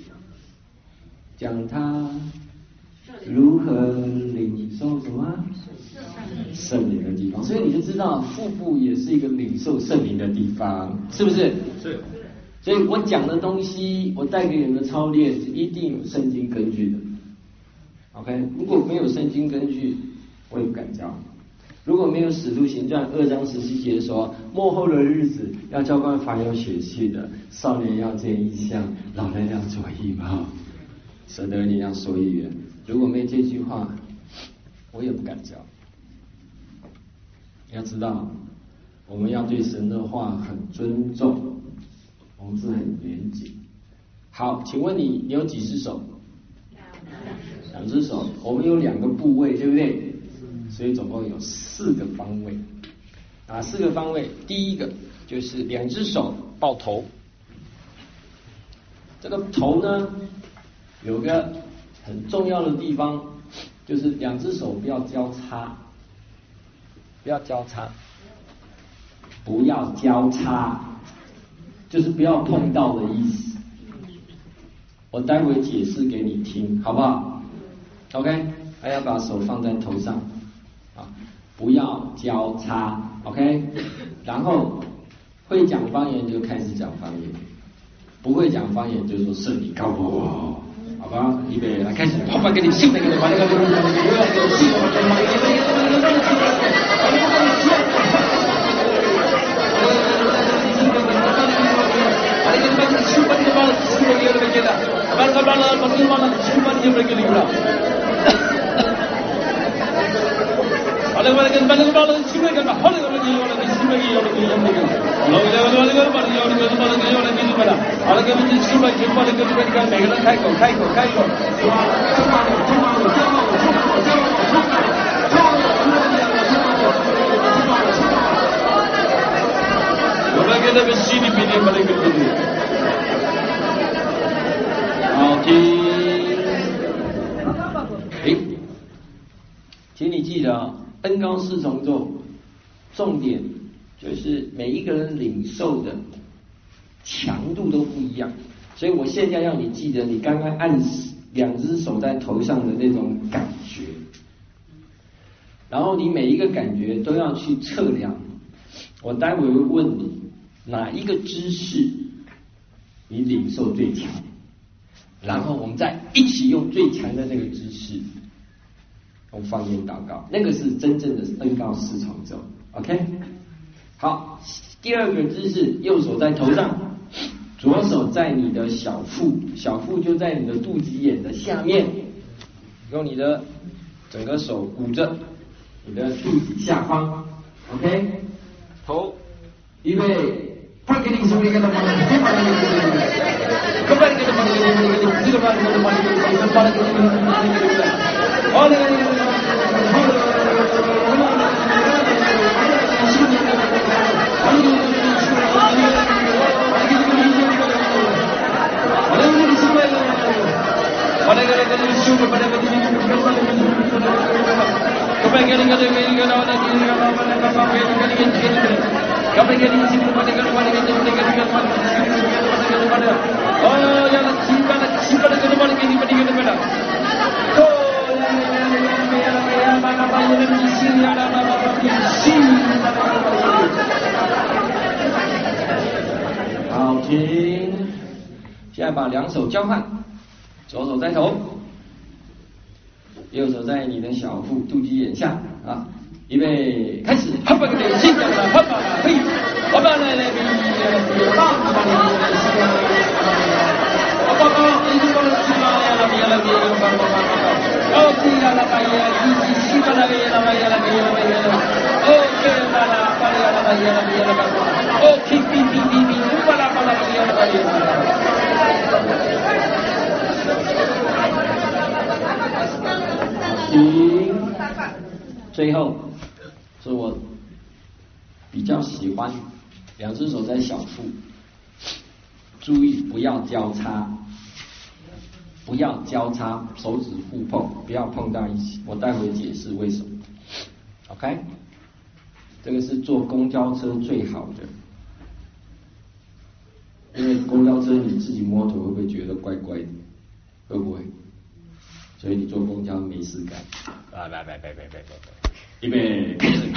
讲他如何领受什么圣灵的地方，所以你就知道腹部也是一个领受圣灵的地方，是不是？ 是。 所以我讲的东西，我带给你们的操练，是一定有圣经根据的。OK， 如果没有圣经根据，我也不敢教。如果没有使徒行传2章17节说，末后的日子要浇灌凡有血气的，少年要见异象，老人要做异梦，蛇的你要说预言。如果没这句话，我也不敢教。要知道，我们要对神的话很尊重，我们是很严谨。好，请问你有几只手？ 两只手，我们有2个部位，对不对？所以总共有4个方位。哪4个方位？第一个就是2只手抱头，这个头呢有个很重要的地方，就是2只手不要交叉，不要交叉，不要交叉，就是不要碰到的意思。我待会解释给你听，好不好 ？OK， 还要把手放在头上啊，不要交叉 ，OK。然后会讲方言就开始讲方言，不会讲方言就说圣你告我，好吧？预备来开始，好吧，给你信那个把那个每个人开口。好听。请你记得恩高四重奏，重点就是每一个人领受的强度都不一样，所以我现在要你记得你刚刚按2只手在头上的那种感觉，然后你每一个感觉都要去测量。我待会会问你哪一个姿势你领受最强，然后我们再一起用最强的那个姿势用方言祷告，那个是真正的恩高四重奏。 OK， 好，第2个姿势，右手在头上，左手在你的小腹，小腹就在你的肚脐眼的下面，用你的整个手鼓着你的肚脐下方。 OK， 头预备，快给你手里给他放，快把你给他放，这个把你给他放，把你给他放，好的。好听，现在把2手交换，左手在头，右手在你的小腹肚脐眼下啊，预备开始，好吧，给你心脏了，好吧，嘿，好吧，来，最后是我比较喜欢2只手在小腹，注意不要交叉，不要交叉，手指互碰，不要碰到一起。我待会解释为什么。OK， 这个是坐公交车最好的，因为公交车你自己摸头会不会觉得怪怪的？会不会？所以你坐公交没事干。预备开始，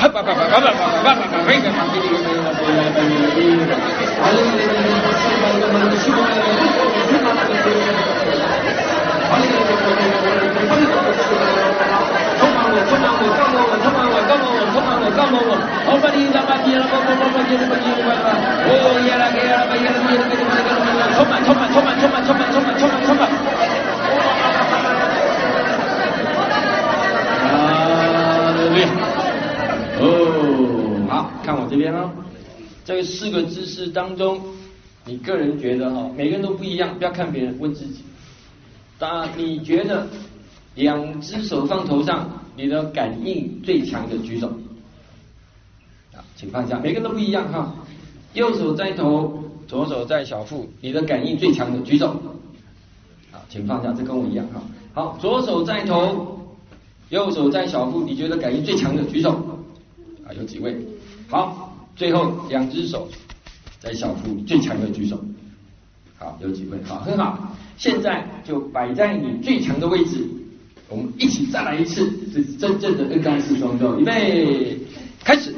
好，看我这边哦。这4个姿势当中，你个人觉得每个人都不一样，不要看别人，问自己。当然，你觉得两只手放头上，你的感应最强的举手。啊，请放下，每个人都不一样哈。右手在头，左手在小腹，你的感应最强的举手。好，请放下，这跟我一样哈。好，左手在头，右手在小腹，你觉得感应最强的举手。啊，有几位？好，最后两只手在小腹最强的举手。好，有几位？好，很好。现在就摆在你最强的位置，我们一起再来一次，这是真正的恩刚四双手，预备，开始。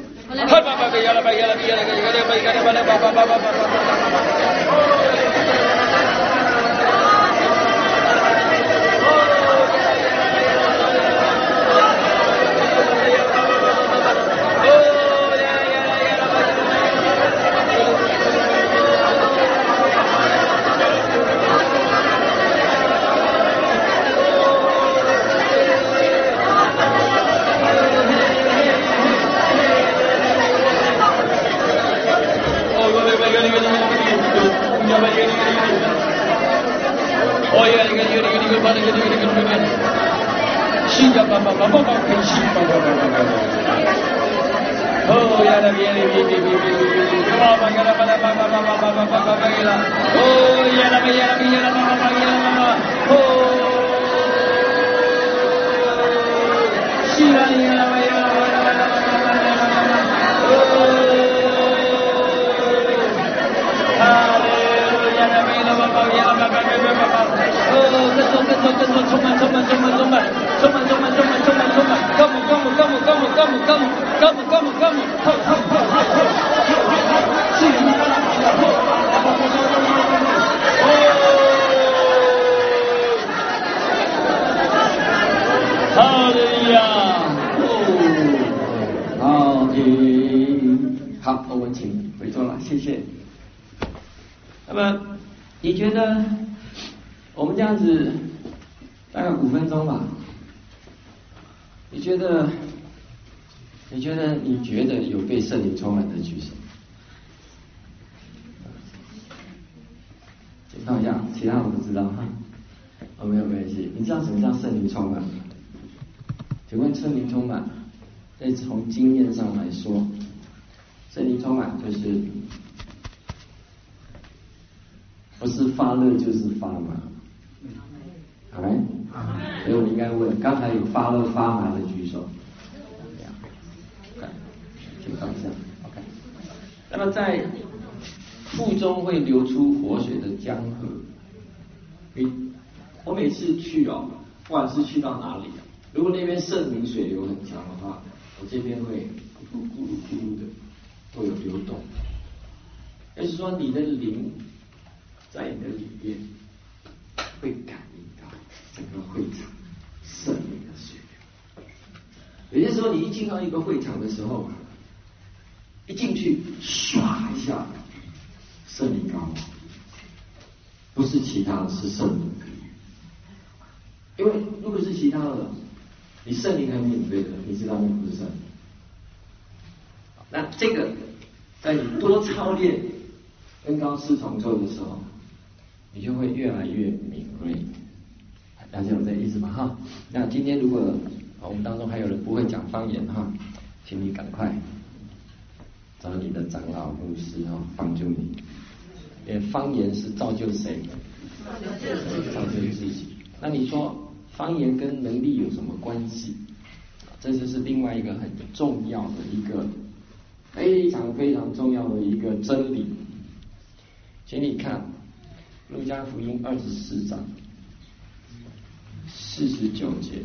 好，我们请回座了，谢谢。那么你觉得我们这样子大概5分钟吧？你觉得有被圣灵充满的举手？请放下，其他我不知道哈。哦，没有关系。你知道什么叫圣灵充满吗？请问圣灵充满，从经验上来说，圣灵充满就是不是发热就是发麻。好没？所以我应该问，刚才有发热发麻的举手。请放下 ，OK。那么在腹中会流出活水的江河。我每次去不管是去到哪里，如果那边圣灵水流很强的话，我这边会咕噜咕噜咕噜的都有流动。也就是说，你的灵在你的里面会感应到整个会场圣灵的水流。有些时候，你一进到一个会场的时候，一进去唰一下，圣灵高昂，不是其他的，是圣灵。因为如果是其他的，你圣灵很免费的，你知道那不是圣灵。那这个在你多操练恩膏四重奏的时候，你就会越来越敏锐。了解我这意思吗？哈。那今天如果我们当中还有人不会讲方言哈，请你赶快找你的长老牧师帮助你。因为方言是造就谁？造就自己。那你说方言跟能力有什么关系？这就是另外一个很重要的一个非常非常重要的一个真理。请你看路加福音24章49节，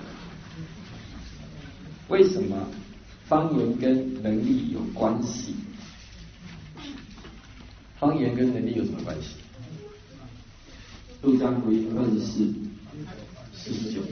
为什么方言跟能力有关系？方言跟能力有什么关系？路加福音24:49。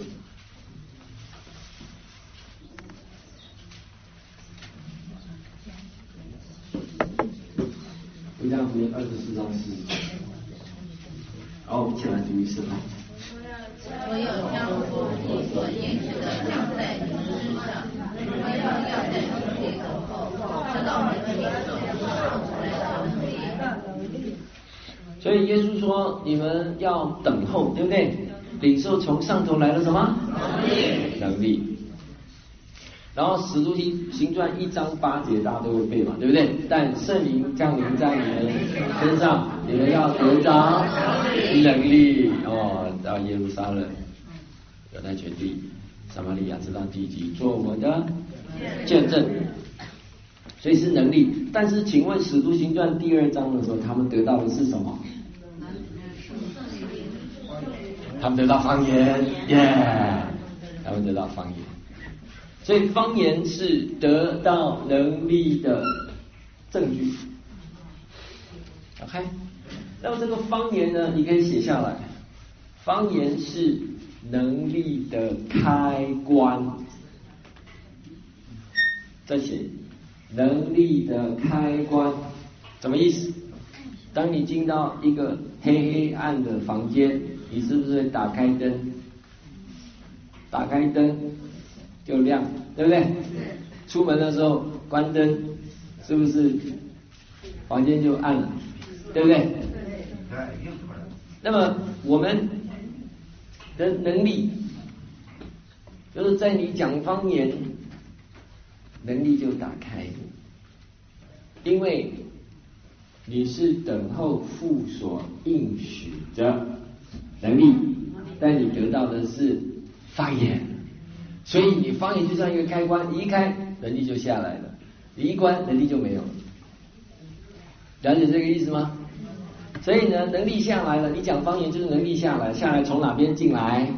路加福音24章49。好，我们一起来读一次吧。 我有将我你所应许的降在你们身上，我要在你们等候，直到你们领受上出来的能力。 所以耶稣说你们要等候，对不对？ 领受从上头来的什么能力。然后使徒行传1章8节大家都会背嘛，对不对？但圣灵降临在你们身上，你们要得着能力到耶路撒冷、犹太全地、撒玛利亚直到地极，做我的见证。所以是能力。但是请问使徒行传第2章的时候，他们得到的是什么？他们得到方言，他们得到方言。所以方言是得到能力的证据。OK， 那么这个方言呢，你可以写下来。方言是能力的开关。再写能力的开关，什么意思？当你进到一个黑暗的房间，你是不是会打开灯？打开灯就亮，对不对？出门的时候关灯，是不是房间就暗了？对不对？那么我们的能力，就是在你讲方言，能力就打开，因为你是等候父所应许的能力，但你得到的是方言，所以你方言就像一个开关，一开能力就下来了，你一关能力就没有了。了解这个意思吗？所以呢，能力下来了，你讲方言就是能力下来，下来从哪边进来？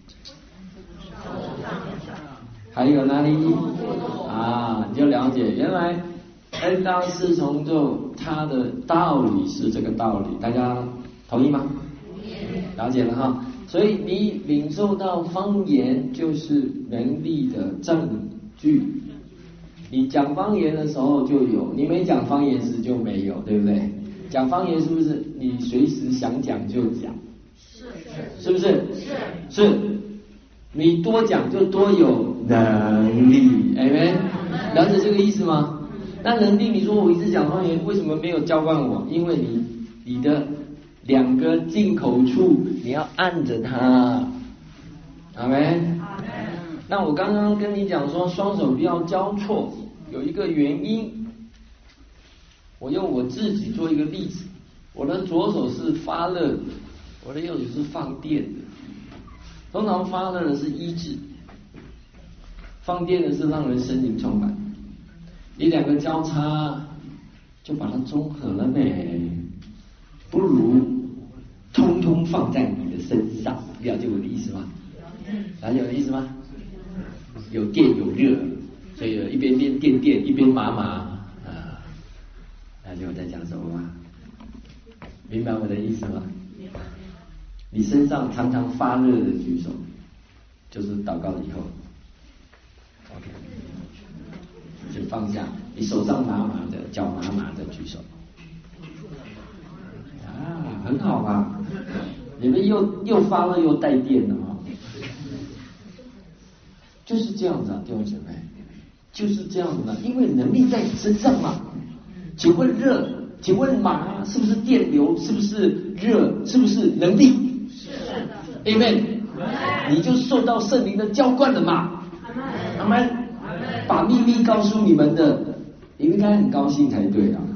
还有哪里啊？你就了解，原来恩高四重奏它的道理是这个道理，大家同意吗？了解了哈。所以你领受到方言就是能力的证据，你讲方言的时候就有，你没讲方言时就没有，对不对？讲方言是不是你随时想讲就讲？是不是？是。你多讲就多有能力，amen，了解这个意思吗？那能力，你说我一直讲方言，为什么没有浇灌我？因为你的两个进口处你要按着它，amen。那我刚刚跟你讲说双手不要交错，有一个原因，我用我自己做一个例子，我的左手是发热的，我的右手是放电的。通常发热的是医治，放电的是让人身灵充满。你两个交叉，就把它综合了呗。不如通通放在你的身上，了解我的意思吗？了解我的意思吗？有电有热，所以一边电一边麻啊。了解我在讲什么吗？明白我的意思吗？你身上常常发热的举手，就是祷告以后 ，OK， 请放下。你手上麻麻的、脚麻麻的举手，啊，很好吧？你们又发热又带电的哈，就是这样子啊，弟兄姐妹，就是这样子的，因为能力在你身上嘛。请问热，请问麻，是不是电流？是不是热？是不是能力？Amen， 你就受到圣灵的浇灌了嘛。阿们，把秘密告诉你们的，你们应该很高兴才对啊。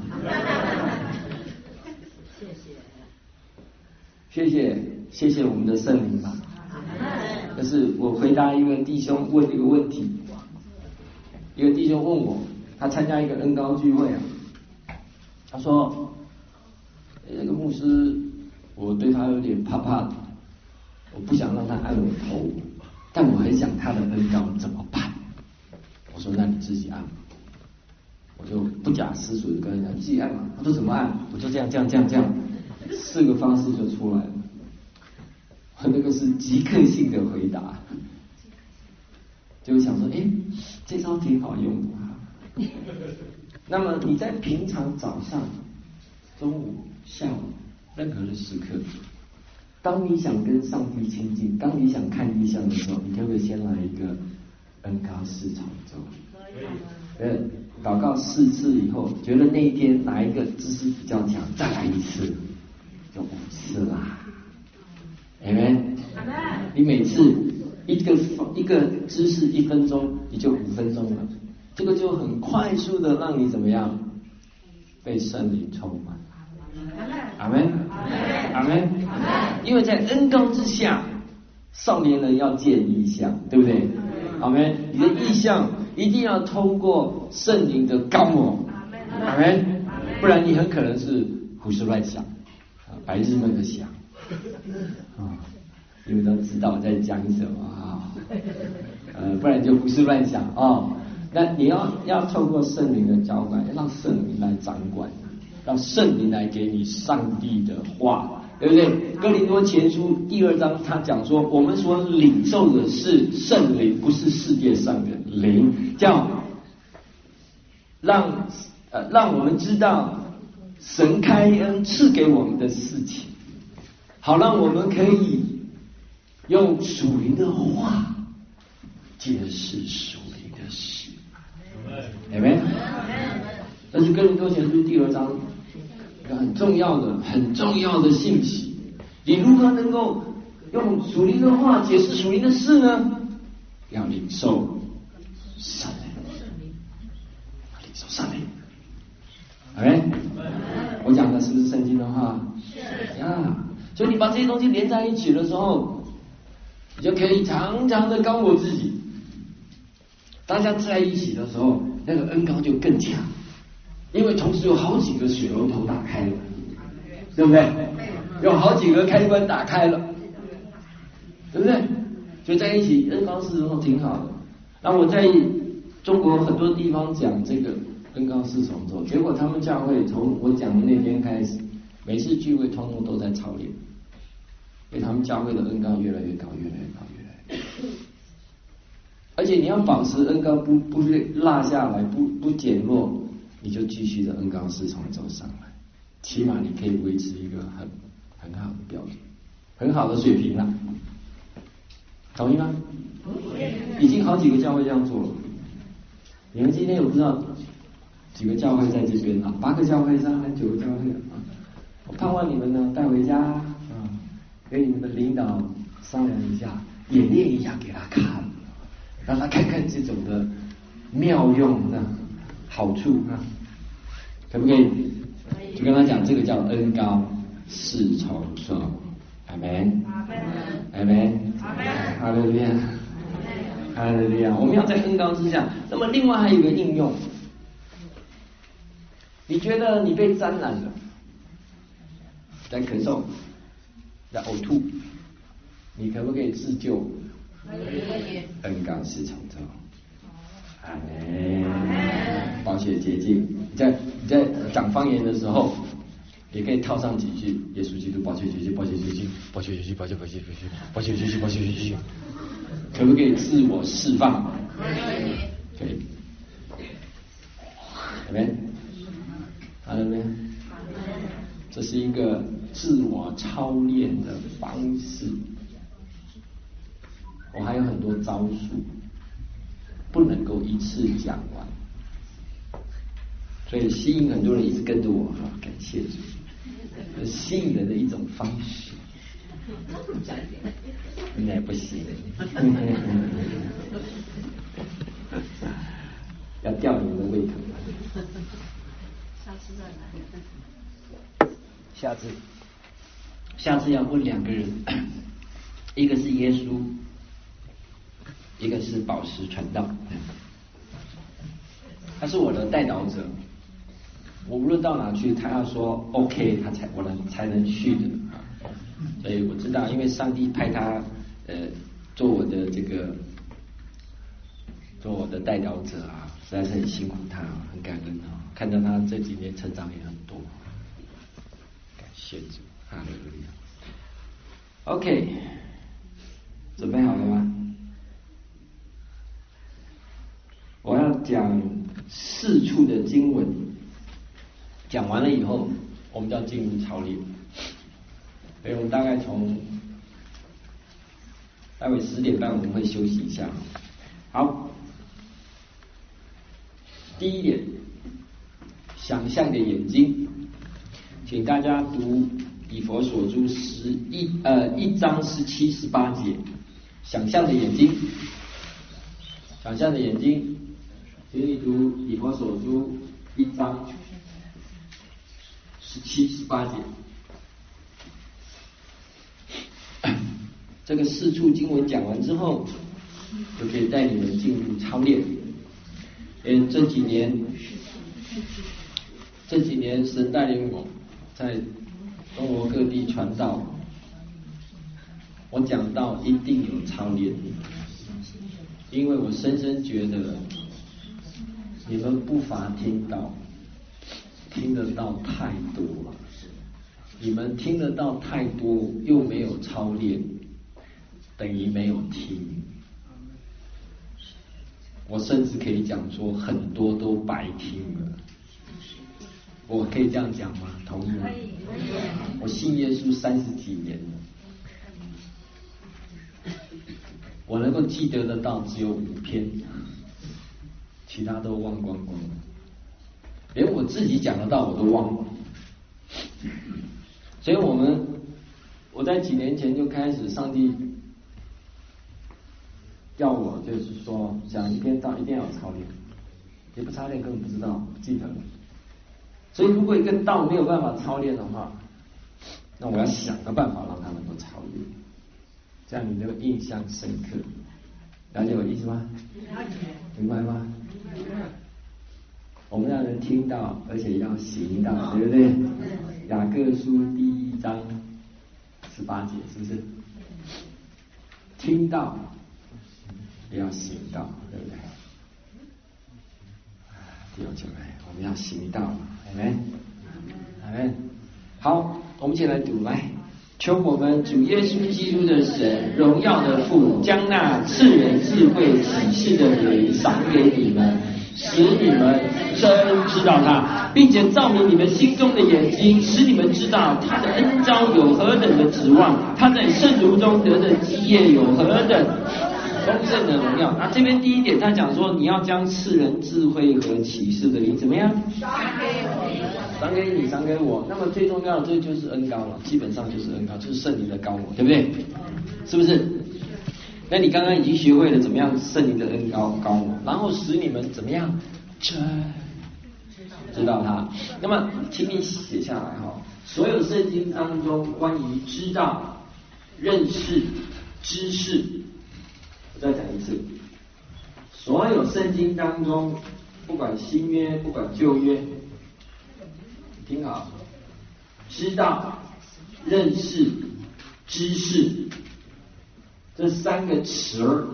谢谢我们的圣灵吧。可是我回答一个弟兄问一个问题，一个弟兄问我，他参加一个恩膏聚会啊，他说那个牧师，我对他有点怕怕的。我不想让他按我头，但我很想他的恩膏，怎么办？我说那你自己按，我就不假思索的跟他讲，自己按嘛。他说怎么按？我就这样，4个方式就出来了。我那个是即刻性的回答，就想说，这招挺好用的。那么你在平常早上、中午、下午任何的时刻。当你想跟上帝亲近，当你想看异象的时候，你可不可以先来一个恩膏4重奏？祷告4次以后，觉得那一天哪一个姿势比较强，再来1次，就5次啦。 Amen。你每次一个知识1分钟，你就5分钟了，这个就很快速的让你怎么样被圣灵充满。阿们，阿们，因为在恩膏之下，少年人要见异象，对不对？阿们，你的异象一定要通过圣灵的膏抹，阿们，不然你很可能是胡思乱想，白日梦的想，你们都知道我在讲什么啊？不然就胡思乱想啊。那你要透过圣灵的浇灌，让圣灵来掌管，让圣灵来给你上帝的话，对不对？哥林多前书第2章他讲说，我们所领受的是圣灵，不是世界上的灵，叫让我们知道神开恩赐给我们的事情，好让我们可以用属灵的话解释属灵的事。有没有？这是哥林多前书第2章一个很重要的信息。你如何能够用属灵的话解释属灵的事呢？要领受圣灵，领受圣灵。OK， 我讲的是不是圣经的话？是呀。所以你把这些东西连在一起的时候，你就可以常常的膏抹自己。大家在一起的时候，那个恩膏就更强，因为同时有好几个水龙头打开了，对不对？有好几个开关打开了，对不对？所以在一起恩膏是挺好的。那我在中国很多地方讲这个恩膏4重奏，结果他们教会从我讲的那天开始，每次聚会通通都在操练，因为他们教会的恩膏越来越高，越来越高，越来越高。而且你要保持恩膏不落下来，不减弱，你就继续的恩膏4重奏上来，起码你可以维持一个很好的标准，很好的水平了，同意吗？已经好几个教会这样做了。你们今天有不知道几个教会在这边啊？8个教会上来，9个教会啊。我盼望你们呢带回家跟你们的领导商量一下，演练一下给他看，让他看看这种的妙用的好处啊，可不可以？就跟他讲，这个叫恩膏4重奏。阿门，阿门，哈利路亚，哈利路亚。我们要在恩膏之下。那么另外还有一个应用，你觉得你被沾染了，在咳嗽，在呕吐，你可不可以自救？恩膏4重奏。阿门。宝血洁净。你在讲方言的时候，也可以套上几句耶稣基督宝血洁净，宝血洁净，宝血洁净，宝血洁净，宝血洁净，宝血洁净，可不可以自我释放？可以。有没有？好了没有？这是一个自我操练的方式。我还有很多招数，不能够一次讲完，所以吸引很多人一直跟着我哈，感谢主。吸引人的一种方式，那不行，要吊你们的胃口。下次要问2个人，一个是耶稣，一个是宝石传道，他是我的代祷者。我无论到哪去，他要说 OK， 我才能去的啊。所以我知道，因为上帝派他做我的代祷者啊，实在是很辛苦他，很感恩啊。看到他这几年成长也很多，感谢主，哈利路亚。OK， 准备好了吗？我要讲4处的经文。讲完了以后，我们就要进入操练。所以我们大概待会10点半我们会休息一下。好，第一点，想象的眼睛，请大家读以弗所书1章17、18节，想象的眼睛，想象的眼睛，请你读以弗所书1章17、18节。这个四处经文讲完之后，就可以带你们进入操练。这几年神带领我在中国各地传道，我讲到一定有操练，因为我深深觉得你们不乏听得到太多了，你们听得到太多又没有操练，等于没有听。我甚至可以讲说很多都白听了，我可以这样讲吗？同意吗？我信耶稣30几年了，我能够记得得到只有5篇，其他都忘光光了，连我自己讲得到我都忘了。所以我在几年前就开始，上帝要我就是说讲一篇道一定要有操练，也不操练根本不知道不记得了。所以如果一个道没有办法操练的话，那我要想个办法让他能够操练，这样你能够印象深刻。了解我意思吗？明白吗？我们让人听到而且要行到，对不对？雅各书1章18节，是不是？听到也要行道，对不对？弟兄姐妹，我们要行道，阿们，阿们。好，我们一起来读，来，求我们主耶稣基督的神，荣耀的父，将那赐人智慧启示的灵赏给你们，使你们真知道他，并且照明你们心中的眼睛，使你们知道他的恩召有何等的指望，他在圣徒中得的基业有何等丰盛的荣耀。那这边第一点，他讲说你要将赐人智慧和启示的灵怎么样？赏给你，赏给我。那么最重要的，这就是恩膏了，基本上就是恩膏，就是圣灵的膏抹，对不对？是不是？那你刚刚已经学会了怎么样圣灵的恩膏抹，然后使你们怎么样真知道他。那么请你写下来哈，所有圣经当中关于知道、认识、知识，我再讲一次，所有圣经当中，不管新约，不管旧约，听好，知道、认识、知识这3个词儿，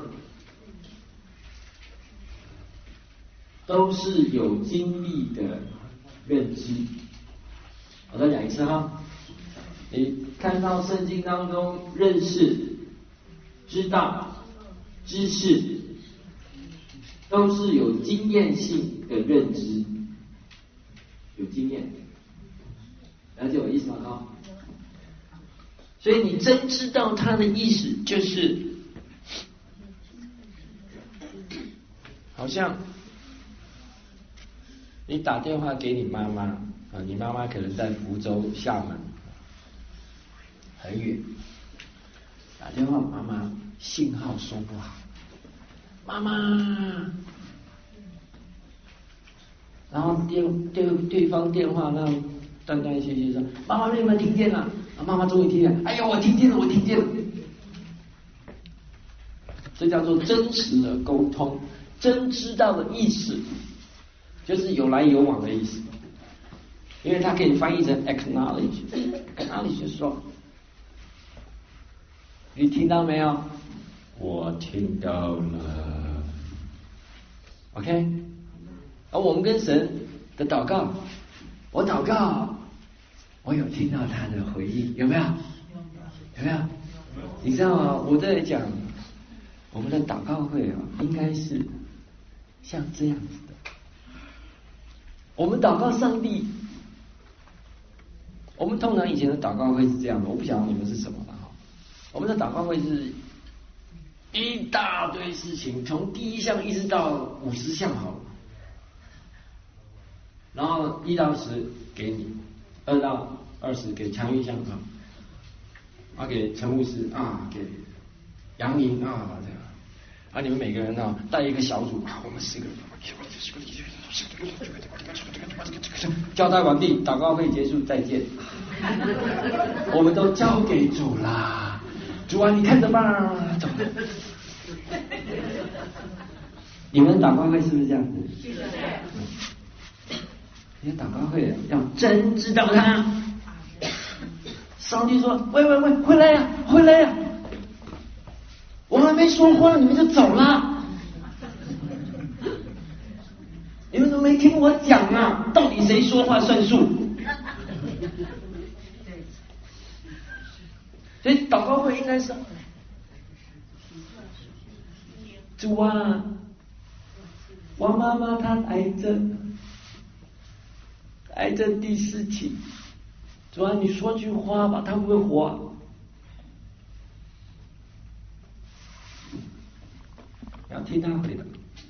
都是有经历的认知。我再讲一次哈，你看到圣经当中认识、知道、知识，都是有经验性的认知，有经验。了解我意思吗？啊，所以你真知道他的意思，就是好像你打电话给你妈妈啊，你妈妈可能在福州、厦门，很远，打电话，妈妈信号收不好，妈妈，然后对方电话那断断续续说，妈妈你有没有听见了？妈妈终于听见，哎呀，我听见了，我听见了。这叫做真实的沟通，真知道的意思，就是有来有往的意思。因为它可以翻译成 acknowledge 就是说，你听到没有？我听到了。OK， 而我们跟神的祷告，我祷告，我有听到他的回应，有没有？有没有？你知道吗？我在讲我们的祷告会啊，应该是像这样子的。我们祷告上帝，我们通常以前的祷告会是这样的，我不晓得你们是什么了哈。我们的祷告会是一大堆事情，从第1项一直到50项好了，然后1到10给你，2到 20给强玉香啊，给陈牧师啊，给杨明啊这样。啊，你们每个人啊带一个小组啊，我们4个人。交代完毕，祷告会结束，再见。我们都交给主啦，主啊，你看着吧，走。你们祷告会是不是这样子？是的。你祷告会要真知道他。上帝说：“喂，回来呀，回来呀！我还没说话，你们就走了。你们怎么没听我讲啊？到底谁说话算数？”所以祷告会应该是主啊，我妈妈她癌症第4期，主啊，你说句话吧，她会不会活啊？要听他回答，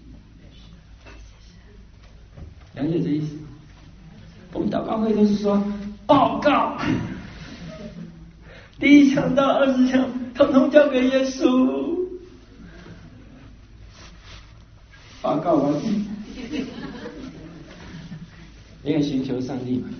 了解这意思？我们祷告会都是说报告，第1项到20项，统统交给耶稣。报告完毕，因为寻求上帝嘛，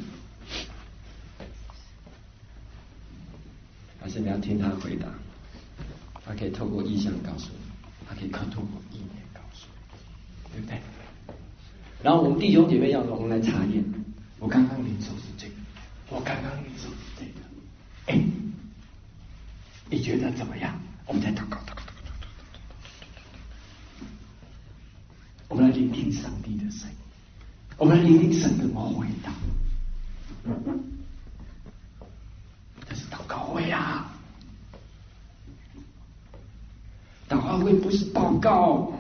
还是你要听他回答，他可以透过意象告诉你，他可以透过意念告诉你，对不对？然后我们弟兄姐妹要说，我们来查验，我刚刚领受是这个，我刚刚领受是这个，你觉得怎么样？我们再祷告。我们来聆听上帝的声音，我们来聆听神怎么回答。这是祷告会啊，祷告会不是报告，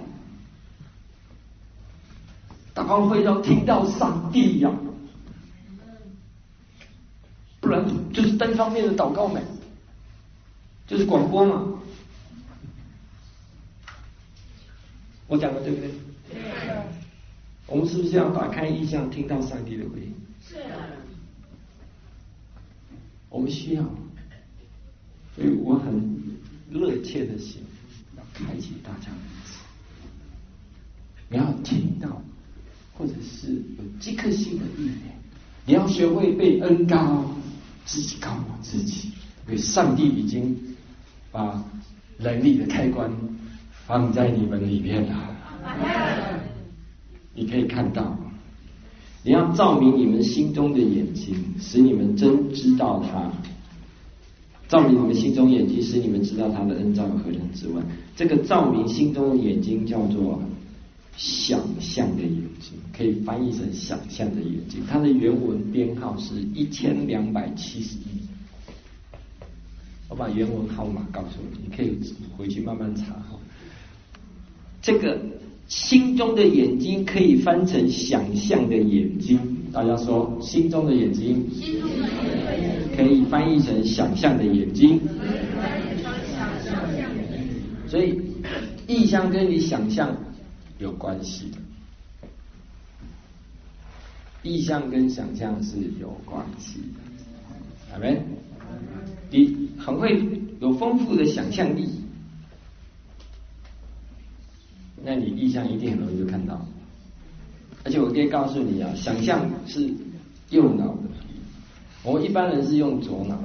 祷告会要听到上帝呀，不然就是单方面的祷告嘛，就是广播嘛。我讲的对不对？我们是不是要打开意象，听到上帝的回应？是的。我们需要，所以我很热切的心要开启大家的心，你要听到，或者是有即刻性的意念，你要学会被恩膏，自己高我自己，因为上帝已经把能力的开关放在你们里面了。你可以看到，你要照明你们心中的眼睛，使你们真知道他。照明你们心中眼睛，使你们知道他的恩召有何等之外。这个照明心中的眼睛叫做想象的眼睛，可以翻译成想象的眼睛。它的原文编号是1271。我把原文号码告诉你，你可以回去慢慢查。这个心中的眼睛可以翻成想象的眼睛，大家说心中的眼睛可以翻译成想象的眼睛，所以意象跟你想象有关系的，意象跟想象是有关系的，阿们。你很会有丰富的想象力，那你意象一定很容易就看到。而且我可以告诉你啊，想象是右脑的，我们一般人是用左脑的。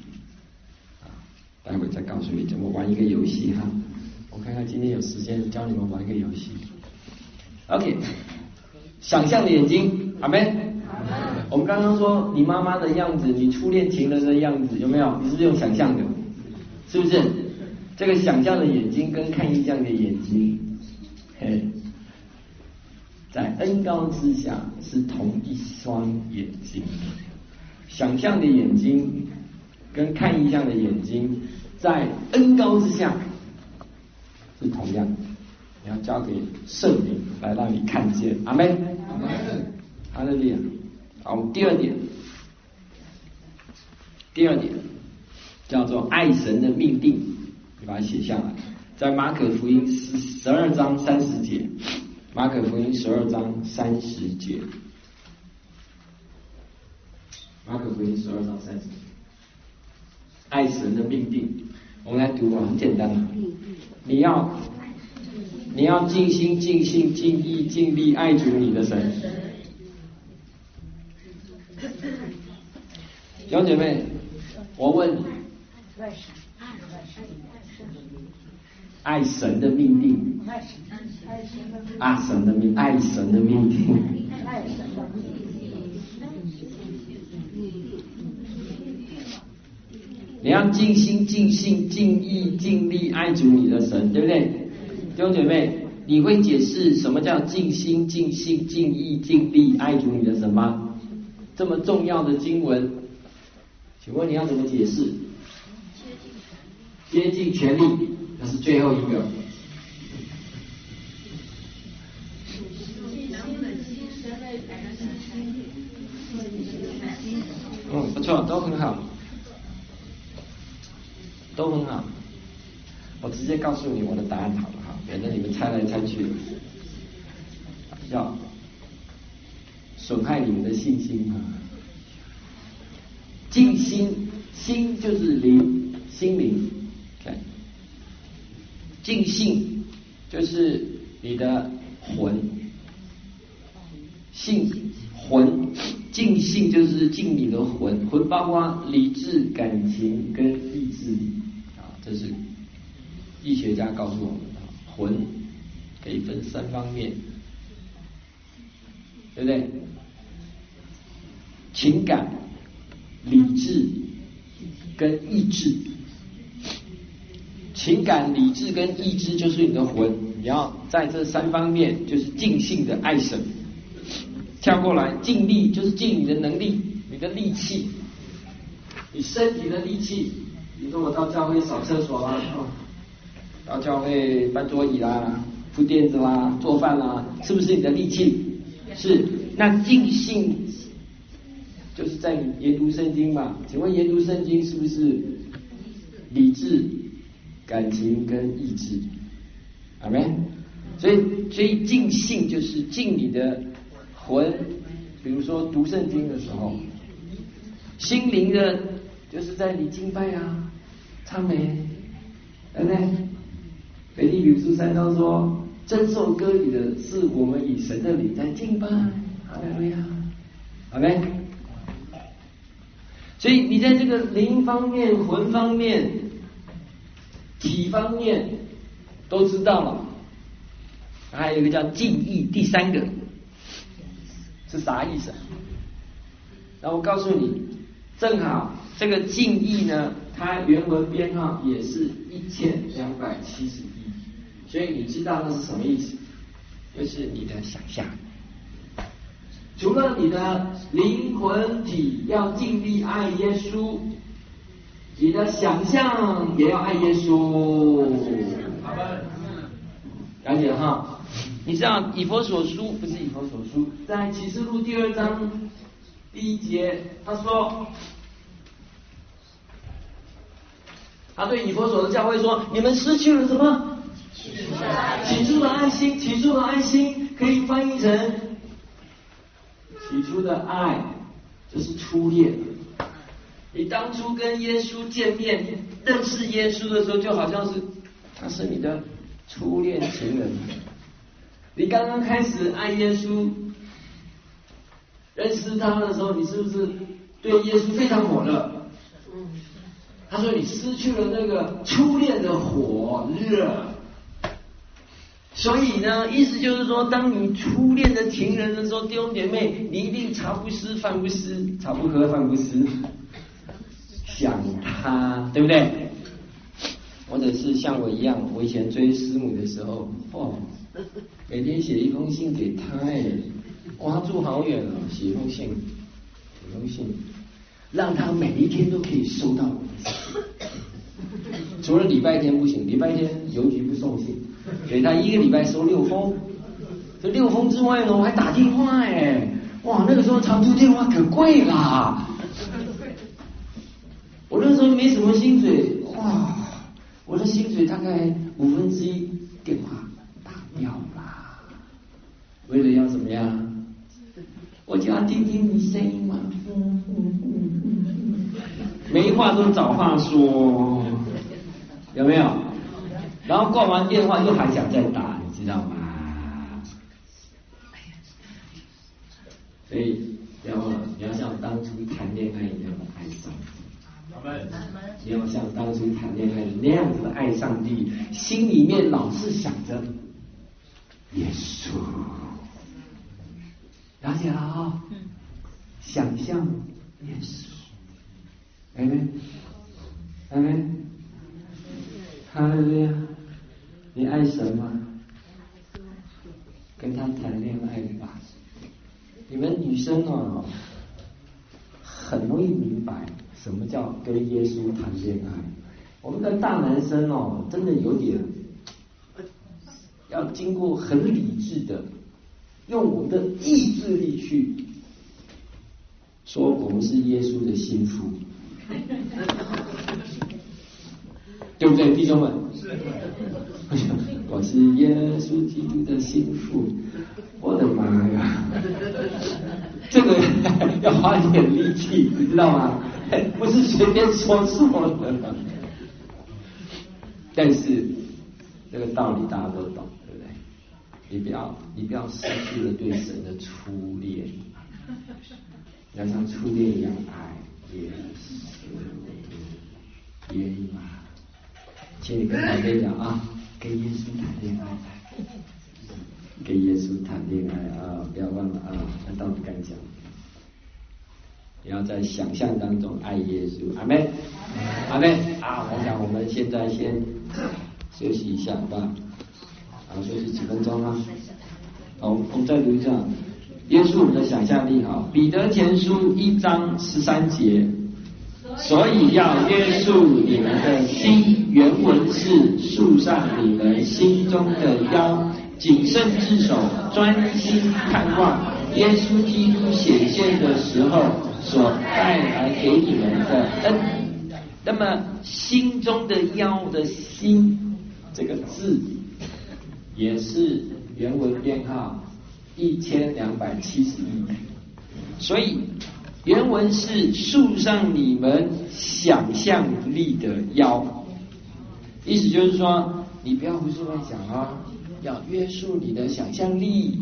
待会再告诉你怎么玩一个游戏哈。我看看今天有时间教你们玩一个游戏。OK， 想象的眼睛，阿们。我们刚刚说你妈妈的样子，你初恋情人的样子，有没有？你是不是用想象的？是不是？这个想象的眼睛跟看意象的眼睛，在恩膏之下是同一双眼睛。想象的眼睛跟看意象的眼睛，在恩膏之下是同样的。你要交给圣灵来让你看见，阿们。哈利路亚。好，我们第二点叫做爱神的命定，你把它写下来，在马可福音12章30节，马可福音12章30节，马马可福音12章30节，爱神的命定。我们来读啊，很简单啊，你要尽心、尽性、尽意、尽力爱主你的神。弟兄姐妹，我问你，爱神的命定，爱神的命定。你要尽心、尽性、尽意、尽力爱主你的神，对不对？弟兄姐妹，你会解释什么叫尽心、尽性、尽意、尽力爱主你的神吗？这么重要的经文，请问你要怎么解释？竭尽全力，那是最后一个。不错，都很好，都很好。我直接告诉你我的答案好了哈，免得你们猜来猜去，要损害你们的信心啊。尽心，心就是灵，心灵。尽性就是你的魂，魂，尽性就是尽你的魂，魂包括理智、感情跟意志力啊，这是医学家告诉我们的。魂可以分3方面，对不对？情感、理智跟意志。情感、理智跟意志就是你的魂，你要在这3方面就是尽性的爱神。跳过来，尽力就是尽你的能力，你的力气，你身体的力气。比如说我到教会扫厕所啦，到教会搬桌椅啦、铺垫子啦、做饭啦，是不是你的力气？是。那尽性就是在你研读圣经嘛？请问研读圣经是不是理智、感情跟意志？阿们。所以尽性就是尽你的魂，比如说读圣经的时候，心灵的就是在你敬拜啊、唱美，对不对？腓立比书3章说，这首歌里的是我们以神的灵在敬拜，哈利路亚，阿们。所以你在这个灵方面、魂方面、体方面都知道了，还有一个叫尽意，第3个是啥意思啊？然后我告诉你，正好这个尽意呢，它原文编号也是1271，所以你知道那是什么意思？就是你的想象。除了你的灵魂体要尽力爱耶稣，你的想象也要爱耶稣。了解哈？你知道以弗所书不是以弗所书，在启示录第2章第1节，他说，他对以弗所的教会说：“你们失去了什么？起初的爱心。起初的爱心可以翻译成起初的爱，就是初恋。你当初跟耶稣见面、认识耶稣的时候，就好像是他是你的初恋情人。你刚刚开始爱耶稣，认识他的时候，你是不是对耶稣非常火热？他说你失去了那个初恋的火热。所以呢，意思就是说，当你初恋的情人的时候，弟兄姐妹，你一定茶不思饭不思，茶不喝饭不思，想他，对不对？或者是像我一样，我以前追师母的时候，每天写1封信给他，哇，他住好远哦，写一封信，让他每一天都可以收到我的信。除了礼拜天不行，礼拜天邮局不送信，所以他1个礼拜收6封。这6封之外呢，我还打电话哇，那个时候长途电话可贵啦。我那时候没什么薪水，哇，我的薪水大概1/5电话打掉啦。为了要怎么样？我就要听听你声音嘛， 没话都找话说，有没有？然后挂完电话又还想再打，你知道吗？所以不要忘了，你要像当初谈恋爱一样的爱上帝。你要像当初谈恋爱的那样子的爱上帝，心里面老是想着耶稣，了解了啊？想象耶稣，阿们，阿们，哈利路亚！你爱神吗？跟他谈恋爱吧。你们女生哦，很容易明白什么叫跟耶稣谈恋爱。我们的大男生哦，真的有点要经过很理智的，用我们的意志力去说我们是耶稣的心腹，对不对，弟兄们？我是耶稣基督的心腹，我的妈呀！这个要花点力气，你知道吗？不是随便说说的。但是这个道理大家都懂，对不对？你不要失去了对神的初恋，要像初恋一样爱耶稣，耶稣嘛。请你跟旁边讲啊，跟耶稣谈恋爱，跟耶稣谈恋爱啊！不要忘了啊，那道不敢讲。你要在想象当中爱耶稣，阿门，阿门啊！我想我们现在先休息一下，好吧？休息几分钟啊。好，我们再读一下，约束我们的想象力。好，彼得前书1章13节，所以要约束你们的心，原文是束上你们心中的腰，谨慎自守，专心看望耶稣基督显现的时候所带来给你们的恩。那么心中的腰的心这个字也是原文编号1271，所以原文是束上你们想象力的腰，意思就是说你不要胡思乱想啊，要约束你的想象力。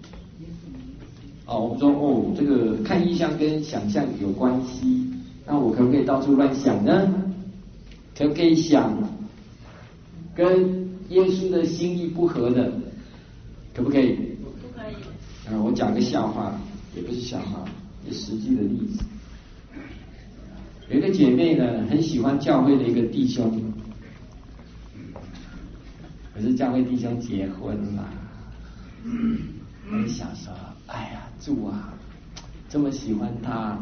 我们说这个看意象跟想象有关系，那我可不可以到处乱想呢？可不可以想跟耶稣的心意不合的？可不可以？ 不可以。 我讲个笑话，也不是笑话，也实际的例子。有一个姐妹呢，很喜欢教会的一个弟兄，可是教会弟兄结婚了，我就想说，哎呀，主啊，这么喜欢他，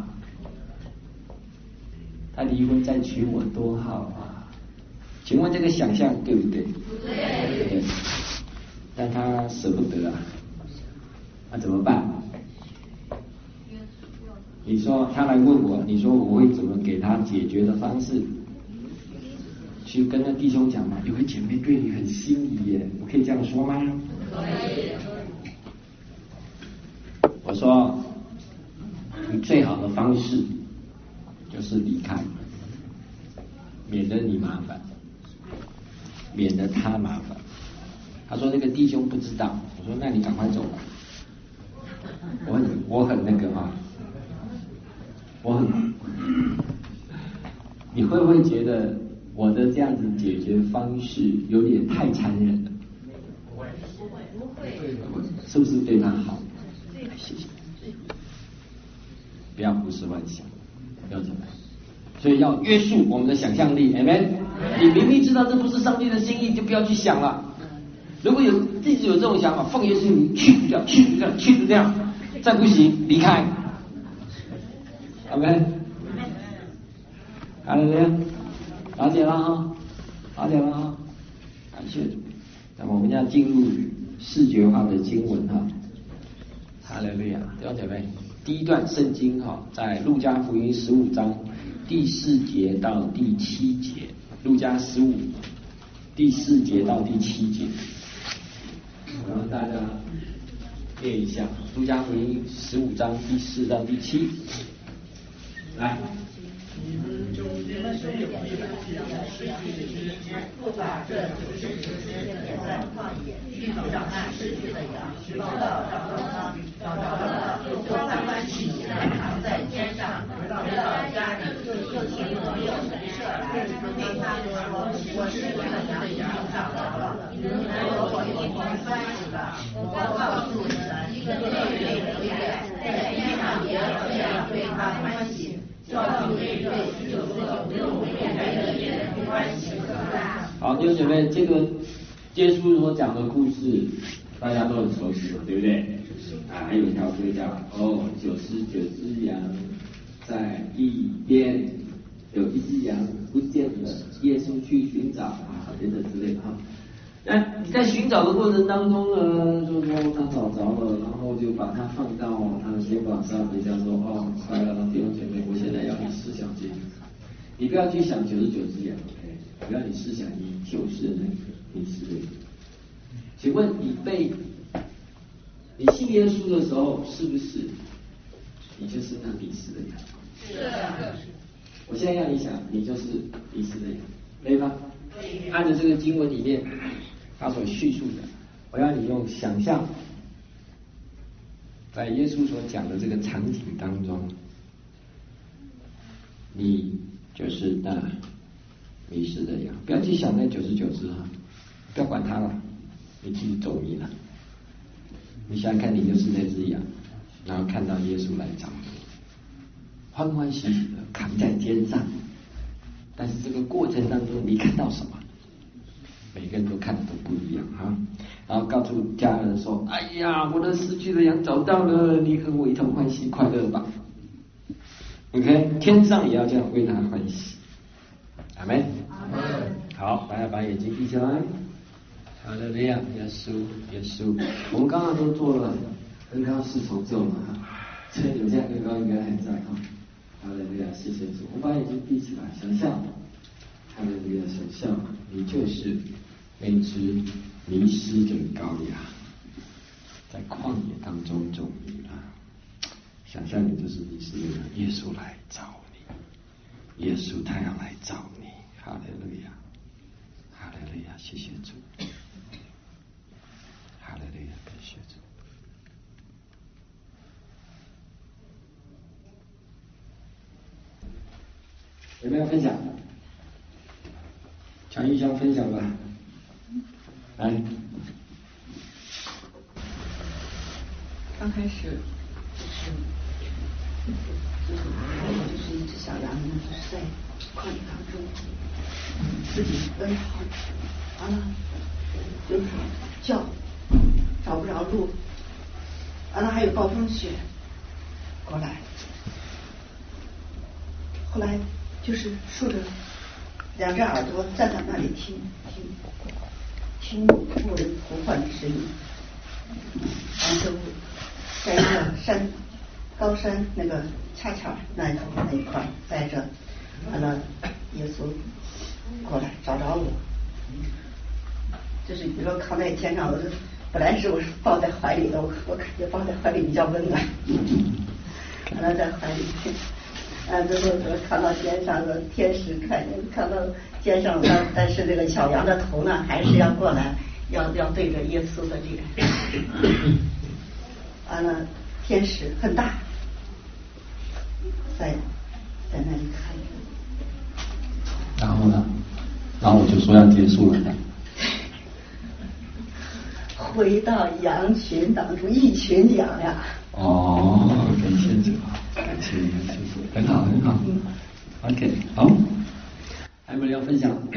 他离婚再娶我多好啊！请问这个想象对不对？对。对。但他舍不得啊，那怎么办？你说他来问我，你说我会怎么给他解决的方式？去跟那弟兄讲嘛，有个姐妹对你很心仪耶，我可以这样说吗？可以。我说，你最好的方式就是离开，免得你麻烦，免得他麻烦。他说那个弟兄不知道，我说那你赶快走吧。我很那个啊，我很，你会不会觉得我的这样子解决方式有点太残忍了？不会，是不是对他好？谢谢。不要胡思乱想，要怎么办？所以要约束我们的想象力 ，amen。你明明知道这不是上帝的心意，就不要去想了。如果自己有这种想法，奉耶稣名去除掉，去掉，再不行离开。amen。好了没有？了解了哈，了解了哈，感谢主。那么我们要进入视觉化的经文哈。哈利路亚，弟兄姐妹，第一段圣经哈，在路加福音15章第4节到第7节，路加15第4节到第7节，我让大家念一下路加福音15章第4到第7。 来。 你们所有的羊失去的一只，不把这90只撇在旷野，去找那失去的羊，直到找到它，找着了，就欢欢喜喜地扛在肩上，回到家里，就请所有的舍来，对他们说：我失去的羊已经找着了，你们和我一同欢喜吧。我告诉你们，一个罪人不远，在天上也要这样对他欢喜。 好，弟兄姐妹，这个耶稣所讲的故事，大家都很熟悉嘛，对不对？啊，还有一条规叫99只羊在一边，有一只羊不见了，耶稣去寻找啊，等等之类的哈。那你在寻找的过程当中呢，就说他找着了，然后就把它放到他的肩膀上，人家说快乐弟兄姐妹，我现在要你思想这个，你不要去想99只羊 ，OK， 不要你思想你就是那个迷失的羊。请问你信耶稣的时候，是不是你就是那迷失的羊？ 是的。 我现在要你想，你就是迷失的羊，可以吗？按照这个经文里面他所叙述的，我要你用想象，在耶稣所讲的这个场景当中，你就是那迷失的羊。不要去想那99只啊，不要管它了，你自己走迷了。你想想看，你就是那只羊，然后看到耶稣来找你，欢欢喜喜的扛在肩上。但是这个过程当中，你看到什么？每个人都看的都不一样啊。然后告诉家人说：“哎呀，我的失去的羊找到了，你和我一同欢喜快乐吧。” OK， 天上也要这样为他欢喜。阿门。阿门。好，大家把眼睛闭起来。好的，这样，耶稣，耶稣。我们刚刚都做了恩膏4重奏嘛，所以有这样恩膏应该还在哈。好的，这样，谢谢主。我们把眼睛闭起来，想象，好的，这样，想象，你就是那只迷失的羔羊，在旷野当中走迷了。想象你就是迷失的羊，耶稣来找你，耶稣他要来找你。哈利路亚，哈利路亚，谢谢主，哈利路亚，感谢主。有没有分享？强一箱分享吧，来。 刚开始就是一只小羊，就是在旷野当中自己奔跑，完了就是叫找不着路，完了还有暴风雪过来，后来就是竖着2只耳朵站在那里听牧人呼唤的声音，然后在那个高山那个恰巧那一块待着，完了耶稣过来找着我，就是比如说扛在肩上，本来是我是抱在怀里的，我感觉抱在怀里比较温暖，完了在怀里。最后扛到肩上的天使看到肩上，但是这个小羊的头呢，还是要过来，要对着耶稣的脸。完了，天使很大，在那里看。 然后呢？然后我就说要结束了。 回到羊群当中，一群羊呀。 哦，感谢主，感谢主，很好很好。OK， 好，还有没有要分享？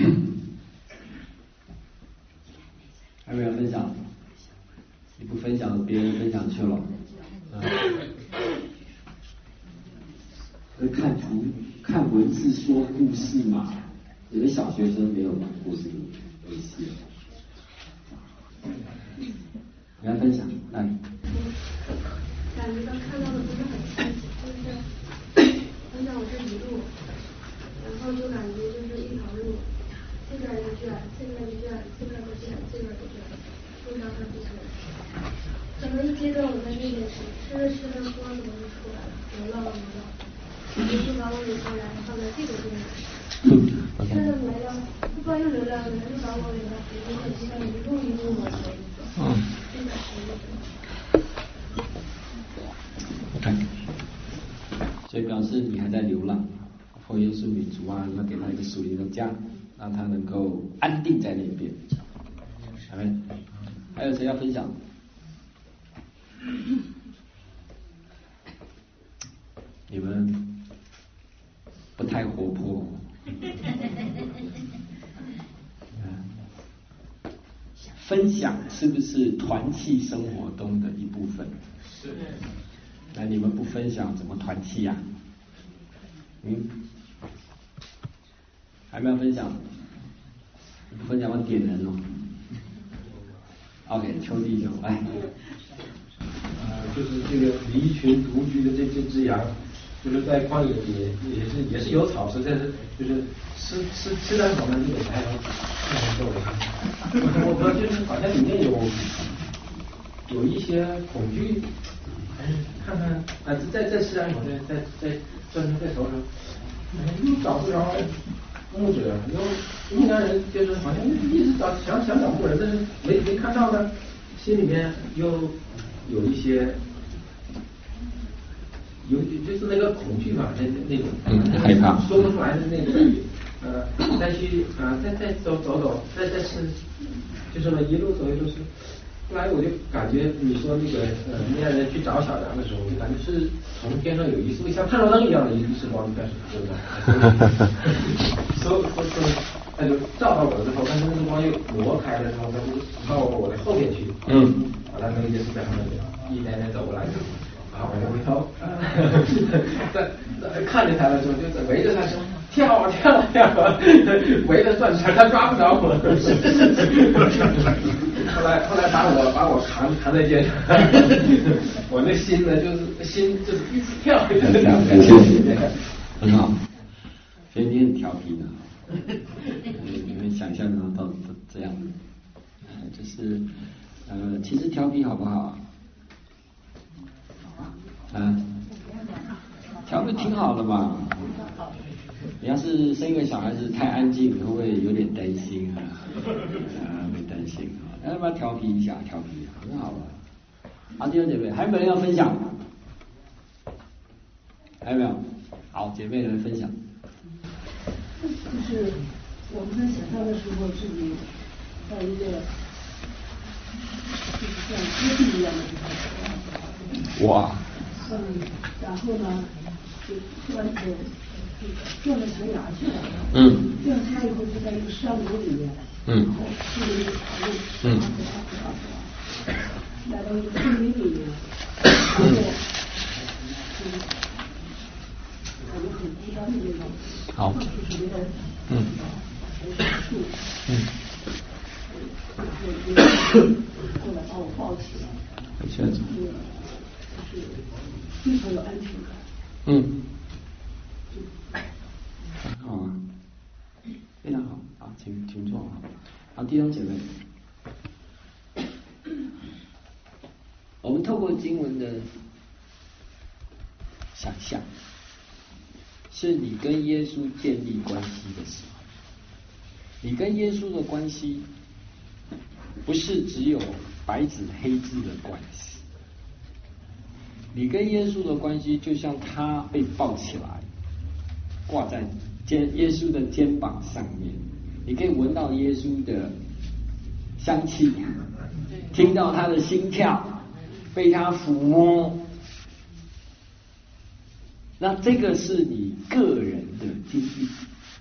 还有没有分享？你不分享，别人分享去了。看图、看文字说故事嘛，有的小学生没有把故事有意思。来分享，来。 感觉到看到的不是很清楚，就是跟着我这一路，然后就感觉就是一条路，这边一个圈，这边一个圈，这边一个圈，这边一个圈，不知道它是什么。可能一接着我在那边吃着光怎么就出来了，流浪了。 耶稣把我领过来，放在这个地方。 OK。 但是来了，不知道用流量的人就把我领到北京的机场一路摸索。真的是。 OK。所以表示你还在流浪，或耶稣你主啊，要给他一个属灵的家，让他能够安定在那边。阿们。还有谁要分享？你们不太活泼。分享是不是团契生活中的一部分？是。那你们不分享怎么团契呀？还没有分享？不分享我点人哦。OK， 邱弟兄来。 就是这个离群独居的这只羊，就是在旷野里也是有草吃，但是就是吃两口呢就得抬头看看周围。我就是好像里面有一些恐惧，看看再吃两口，再转身再瞅瞅，又找不着牧者，又应该人就是好像一直想找牧人，但是没看到呢，心里面又有一些。就是那个恐惧吧，那种害怕， 说不出来的那种感觉。再去再走，再吃，就是那一路走一路吃。后来我就感觉你说那个那样人去找小羊的时候，我就感觉是从天上有一束像探照灯一样的一束光开始，对不对？所他就照到我之后，但是那个光又挪开了之后，他就到我的后面去。好了，那个就是这样的，一点点走过来。我就回头，在看着他的时候，就围着他说跳，围着转圈，他抓不着我。后来把我扛在肩上，我那心呢就是一直跳， 很好，所以你很调皮的，你们想象到这样，就是其实调皮好不好？调皮挺好的嘛。你要是生一个小孩子太安静，你会不会有点担心啊？没担心啊，要不要调皮一下？调皮很好啊。好，弟兄姐妹，还有没有人要分享？还有没有？好，姐妹来分享。 就是我们在想象的时候，自己在一个就是像阶梯一样的地方。 哇。 然后呢，就突然间转了墙牙去了。转开以后就在一个山谷里面。然后去了一个草路。来到一个森林里面，然后感觉很孤单的那种。 好。 就是没人。没有树。然后过来把我抱起来。就是非常有安全感。 很好啊，非常好。好，请坐。好，弟兄姐妹，我们透过经文的想象，是你跟耶稣建立关系的时候，你跟耶稣的关系不是只有白纸黑字的关系。你跟耶稣的关系就像他被抱起来，挂在耶稣的肩膀上面，你可以闻到耶稣的香气，听到他的心跳，被他抚摸。那这个是你个人的经历，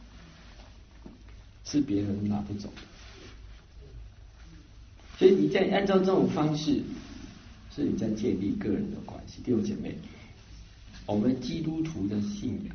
是别人拿不走的。所以你在按照这种方式，是你在建立个人的关系。弟兄姐妹，我们基督徒的信仰，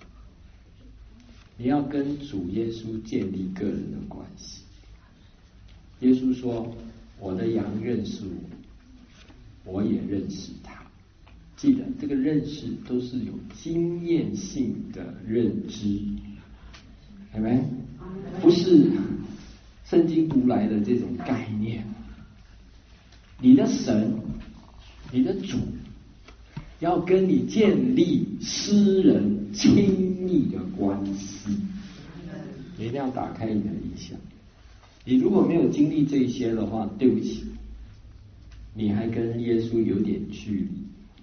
你要跟主耶稣建立个人的关系。耶稣说：“我的羊认识我，我也认识他。”记得这个认识都是有经验性的认知，有没有？不是圣经读来的这种概念。你的神，你的主要跟你建立私人亲密的关系。你一定要打开你的理想。你如果没有经历这些的话，对不起，你还跟耶稣有点距离。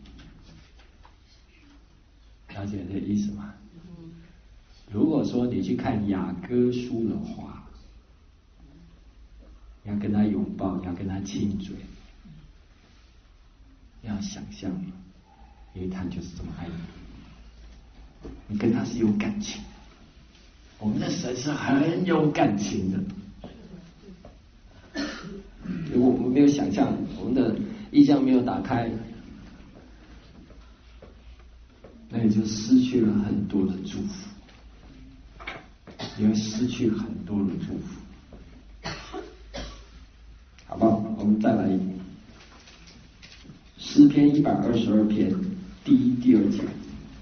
了解这个意思吗？如果说你去看雅歌书的话，你要跟他拥抱，你要跟他亲嘴，你要想象，因为他就是这么爱你，你跟他是有感情。我们的神是很有感情的。如果我们没有想象，我们的意象没有打开，那你就失去了很多的祝福，你会失去很多的祝福，好不好？我们再来诗篇122篇第1、第2节，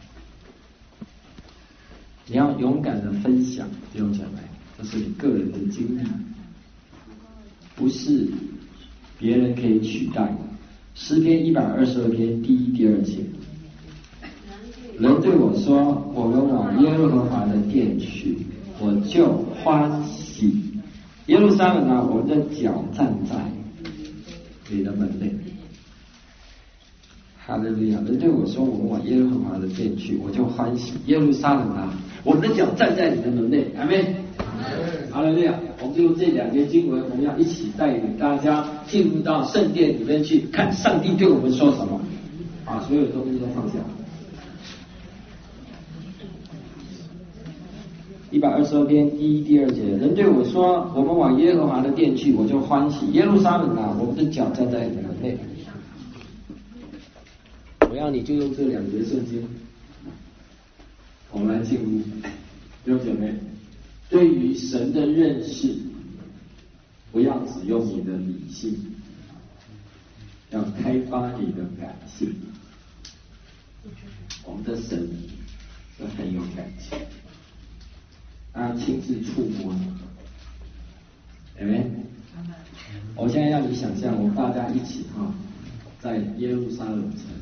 你要勇敢的分享，弟兄姐妹，这是你个人的经历，不是别人可以取代的。诗篇122篇第1、第2节，人对我说：“我们往耶和华的殿去，我就欢喜。耶路撒冷啊，我们的脚站在你的门内。”哈利路亚！人对我说：“我们往耶和华的殿去，我就欢喜。耶路撒冷啊，我们的脚站在你的门内。”阿们。哈利路亚！我们就用这2节经文，我们要一起带领大家进入到圣殿里面去，看上帝对我们说什么。把所有东西都放下。122篇第1、第2节，人对我说：“我们往耶和华的殿去，我就欢喜。耶路撒冷啊，我们的脚站在你的门内。”我要你就用这2节圣经，我们来进入。弟兄姐妹，对于神的认识，不要只用你的理性，要开发你的感性。我们的神是很有感情，他亲自触摸你，对不对？我现在让你想象，我们大家一起在耶路撒冷城，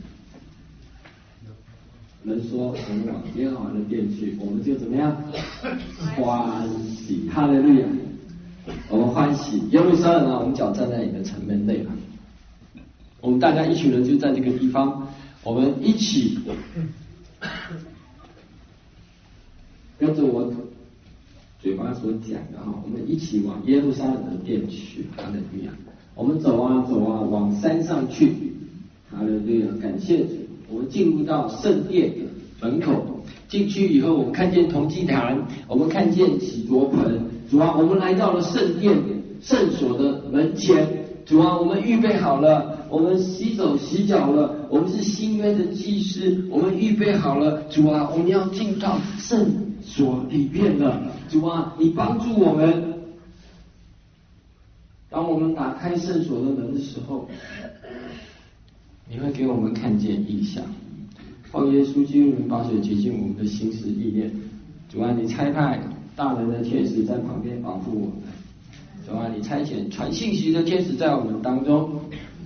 人说我们往耶和华的殿去，我们就怎么样？欢喜，哈利路亚！我们欢喜，耶路撒冷啊，我们脚站在你的城门内了。我们大家一群人就在这个地方，我们一起跟着我嘴巴所讲的我们一起往耶路撒冷的殿去，哈利路亚！我们走啊走啊，往山上去，哈利路亚！感谢主，我们进入到圣殿门口，进去以后，我们看见铜祭坛，我们看见洗濯盆，主啊，我们来到了圣殿圣所的门前，主啊，我们预备好了，我们洗手洗脚了，我们是新约的祭司，我们预备好了，主啊，我们要进到圣所里面了，主啊，你帮助我们。当我们打开圣所的门的时候，你会给我们看见异象。奉耶稣基督名宝血洁净我们的心思意念，主啊，你差派大能的天使在旁边保护我们，主啊，你差遣传信息的天使在我们当中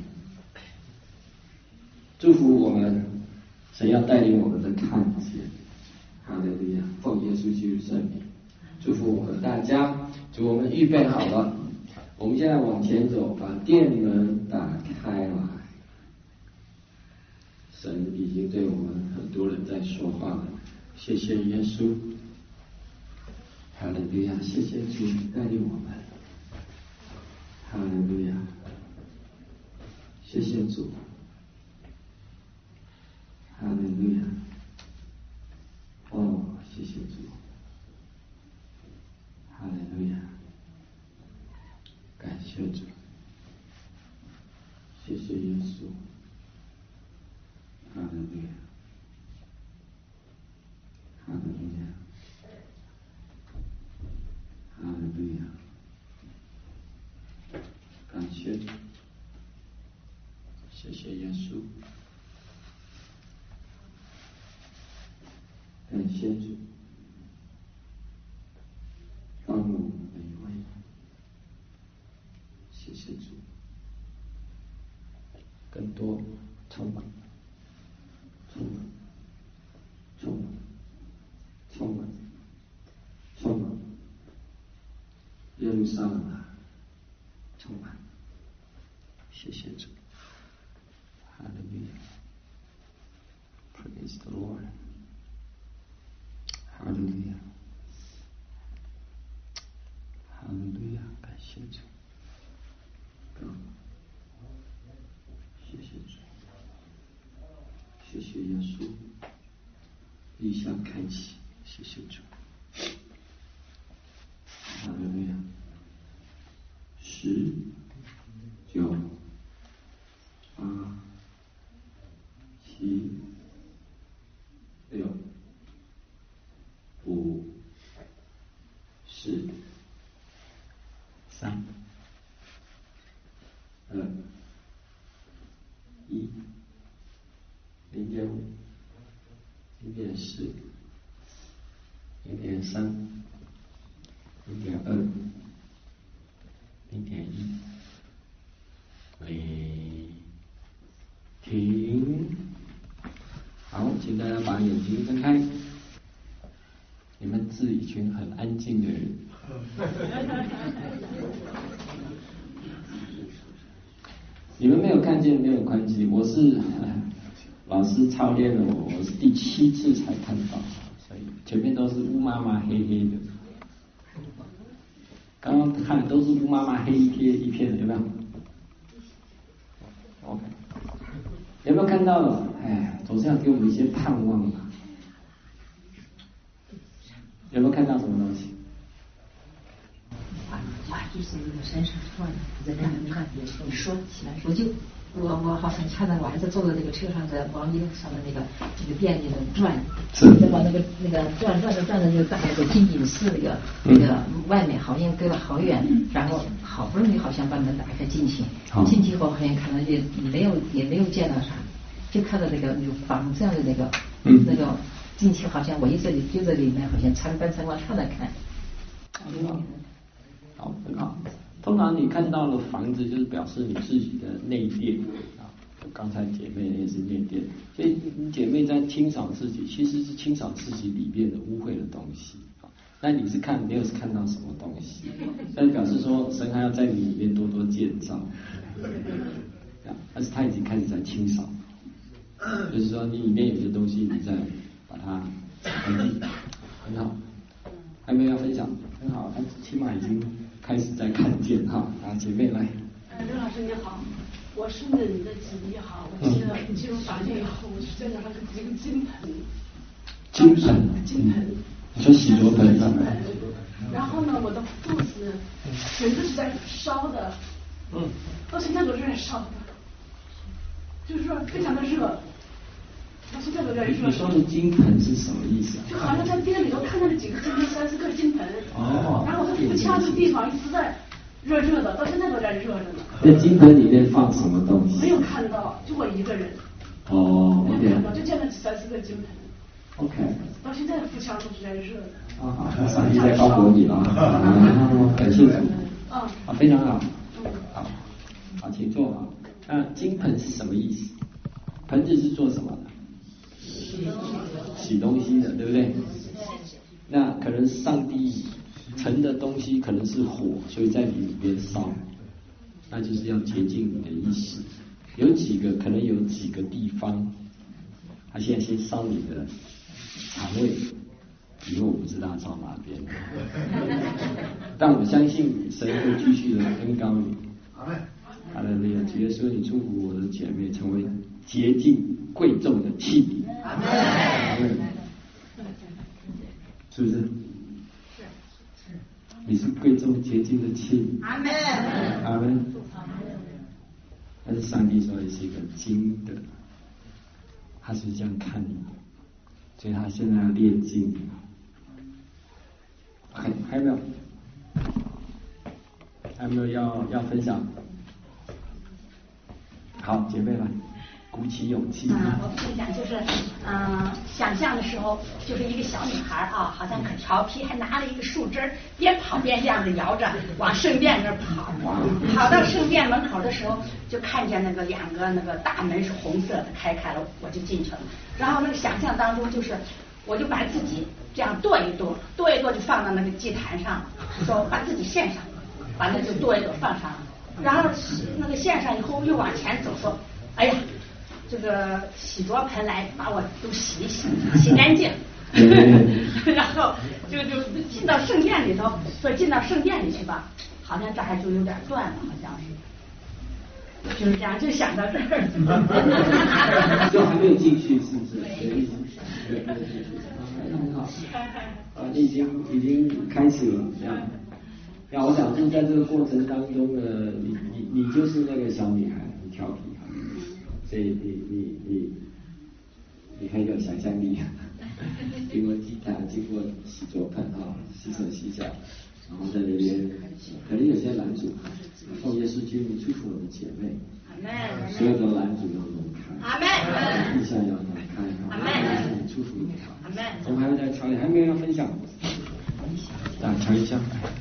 祝福我们，神要带领我们的看见，哈利路亚！奉耶稣基督圣名祝福我们大家，主，我们预备好了，我们现在往前走，把殿门打开来。神已经对我们很多人在说话了，谢谢耶稣，哈利路亚！谢谢主带领我们，哈利路亚！谢谢主，哈利路亚！哦，谢谢主，哈利路亚！感谢主，谢谢耶稣。哈利路亚，哈利路亚，哈利路亚，感谢主，谢谢耶稣，感谢主，帮我们每一位，谢谢主，更多充满。充满，充满， 路上充满。谢谢主，哈利路亚 ，Praise the Lord， 哈利路亚，哈利路亚，感谢主，谢谢主，谢谢耶稣，异象开启，谢谢主，哈利路亚，10、9、8、7、6、5、4、3、2、1、0.5、0.4、0.3、0.2、0.1，停。好，请大家把眼睛睁开。你们是一群很安静的人。你们没有看见没有关系，我是老师操练了我是第7次才看到，所以前面都是乌麻麻黑黑的。刚刚看都是乌麻麻黑一片，有没有 ？OK， 有没有看到了？总是要给我们一些盼望嘛。有没有看到什么东西？ 就是那个山上突然在看，你说起来，我好像看到我还在坐在那个车上，在王爷上的那个便利的转，再往那个转的就到那个金顶寺那个外面，好像隔了好远，然后好不容易好像把门打开进去，进去后好像看到也没有见到啥，就看到那个房这样的那个进去，好像我就在里面好像参观看了看。 好，很好。通常你看到了房子，就是表示你自己的内殿啊。刚才姐妹也是内殿，所以姐妹在清扫自己，其实是清扫自己里面的污秽的东西啊。那你是没有看到什么东西，但是表示说神还要在你里面多多建造，但是他已经开始在清扫，就是说你里面有些东西你在把它干净，很好。还没有要分享，很好，他起码已经开始在看见哈。姐妹来。 刘老师你好，我顺着你的旨意哈，我进入房间以后，我是见到了一个金盆。金盆。 你说洗濯盆上面。 然后呢，我的肚子全都是在烧的，到现在都是在烧的，就是说非常的热。 你说的金盆是什么意思啊？ 就好像在店里头看到了几个金盆，3、4个金盆。然后我的腹腔这个地方一直在热的，到现在都在热着呢。 那金盆里面放什么东西？ 没有看到，就我一个人。没有看到，就见了3、4个金盆。 OK。 到现在腹腔都是在热的。 好，那上帝在高国你了。感谢主。非常好。好，请坐啊。那金盆是什么意思？盆子是做什么的？洗东西的，对不对？那可能上帝盛的东西可能是火，所以在你里边烧，那就是要洁净你的意思。可能有几个地方，他现在先烧你的肠胃，以后我不知道烧哪边，但我相信神会继续的恩膏你。好的，主耶稣，你祝福我的姐妹成为洁净贵重的器皿。阿门。是不是？你是贵重洁净的器皿。阿门。阿门。但是上帝说你是一个金的，他是这样看你的，所以他现在要炼净你。还有没有？还有没有要分享？好，姐妹来，鼓起勇气。 我跟你讲，就是想象的时候，就是一个小女孩啊，好像可调皮，还拿了一个树枝，边跑边这样子摇着往圣殿那儿跑。跑到圣殿门口的时候，就看见那个2个那个大门是红色的开了，我就进去了。然后那个想象当中就是，我就把自己这样剁一剁就放到那个祭坛上，说把自己献上。 完了就剁一剁放上了，然后那个献上以后又往前走说，哎呀，这个洗濯盆来把我都洗一洗，洗干净。然后就进到圣殿里头，说进到圣殿里去吧，好像这还就有点断了，好像是，就是这样，就想到这儿。 就还没有进去，是不是？很好，你已经开始了，这样。那我想就在这个过程当中呢，你就是那个小女孩，很调皮哈，所以你很有想象力。经过祭坛，经过洗濯盆啊，洗手洗脚，然后在那边可能有些拦阻，奉耶稣基督祝福我的姐妹，所有的拦阻要挪开，地上要挪开，祝福你。我们还要再瞧，还没有要分享，瞧一下。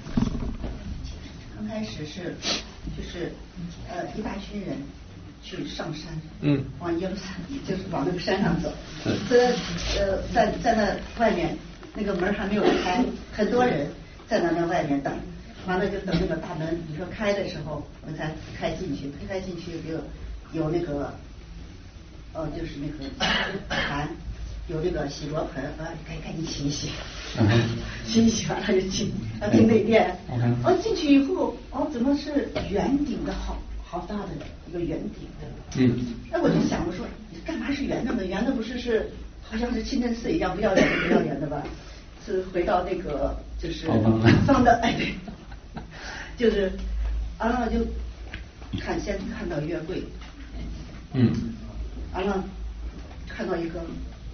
刚开始就是一大群人去上山，往耶路撒冷，就是往那个山上走。在那外面那个门还没有开，很多人在那外面等，完了就等那个大门你说开的时候，我们才开进去，开进去有那个就是那个坛，有那个洗濯盆，赶紧洗一洗，洗一洗完了就进内殿，进去以后怎么是圆顶的好大的一个圆顶的，我就想我说干嘛是圆的呢？圆的不是好像是清真寺一样不要圆的吧？是回到那个就是放的对，就是完了就先看到约柜，完了看到一个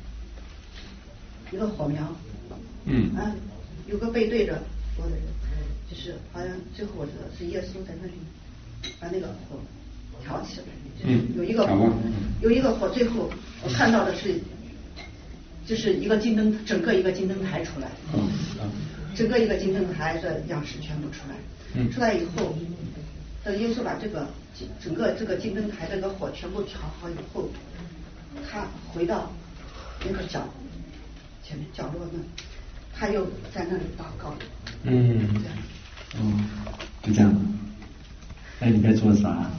火苗，有个背对着我的人，就是好像最后我知道是耶稣在那里把那个火挑起来，有一个火，最后我看到的是就是一个金灯，整个一个金灯台出来，整个一个金灯台的样式全部出来，出来以后，等耶稣把整个这个金灯台这个火全部调好以后，他回到那个前面角落那，他又在那里祷告， 就这样。那你在做啥？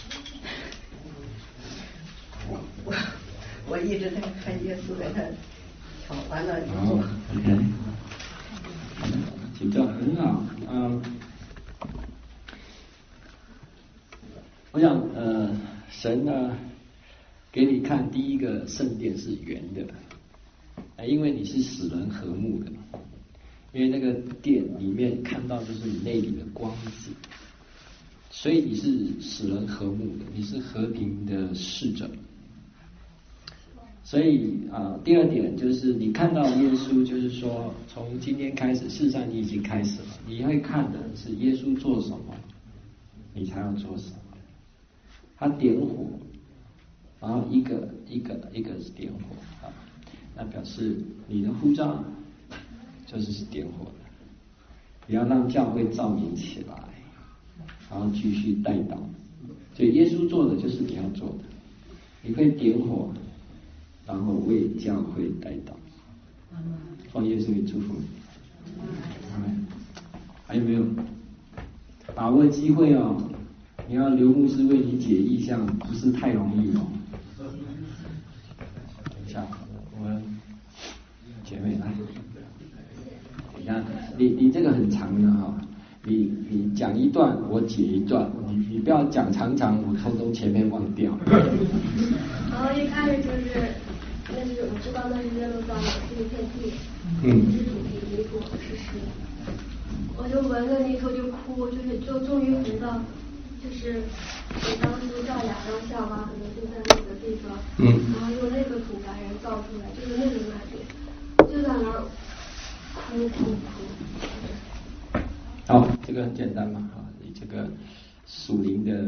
我一直在看耶稣在那挑完了以后。 OK， 请教很好。我想神呢给你看第一个圣殿是圆的，因为你是使人和睦的，因为那个殿里面看到就是你内里的光子。所以你是使人和睦的，你是和平的使者。所以第二点就是你看到耶稣，就是说从今天开始，事实上你已经开始了，你会看的是耶稣做什么，你才要做什么。他点火，然后一个是点火那表示你的呼召就是点火的，你要让教会照明起来。然后继续带导，所以耶稣做的就是你要做的，你会点火，然后为教会带导。奉耶稣的祝福。还有没有？把握机会哦！你要刘牧师为你解异象，不是太容易哦。等一下，我们姐妹来，你看，你这个很长的哈。你讲一段，我解一段，你不要讲长，我偷偷前面忘掉。 然后一开始那是我知道那是耶路撒冷是一片地，是土地泥土是湿，我就闻着泥土就哭，就终于回到就是我当初在亚当夏娃可能就在那个地方，然后用那个土把人造出来，就是那种感觉，就在那儿哭。 好，这个很简单嘛，你这个属灵的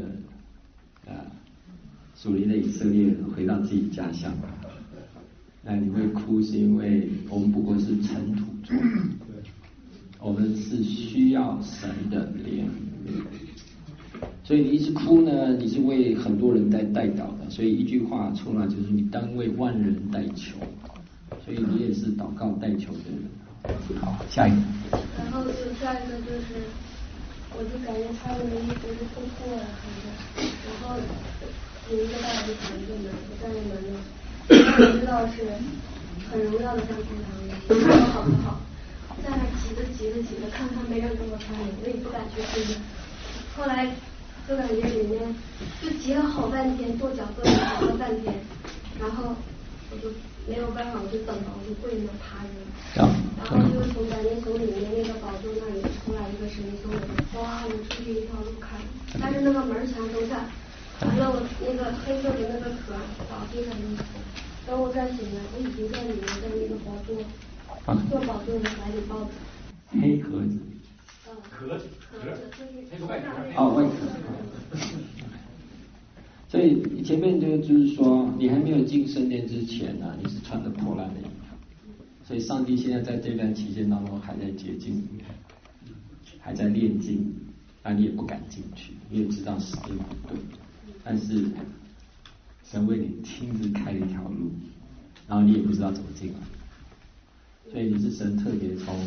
以色列人回到自己家乡，那你会哭是因为我们不过是尘土做的，我们是需要神的怜悯，所以你一直哭呢，你是为很多人在代祷的，所以一句话出来就是你当为万人代求，所以你也是祷告代求的人。好，下一个。 然后就下一个就是， 我就感觉穿的衣服是破破的，然后有一个大人挡一个门，我站在门上，我知道是很荣耀的上天堂里，我说好不好？在那挤着，看看没人跟我穿，我也不敢去推门。后来就感觉里面就挤了好半天，跺脚好了半天，然后我就没有办法，我就等着，我就跪那趴着。然后就感觉从里面那个宝座那里出来一个神从我就哗我出去一条路开，但是那个门墙都在，完了我那个黑色的那个壳倒地上衣服，等我再醒来，我已经在里面，在那个宝座的怀里抱着。 黑盒子。 壳子那个外壳。 外壳。所以前面就是说，你还没有进圣殿之前呢，你是穿着破烂的衣服。所以上帝现在在这段期间当中还在洁净你，还在炼净，那你也不敢进去，你也知道时间不对，但是神为你亲自开了一条路，然后你也不知道怎么进来，所以你是神特别从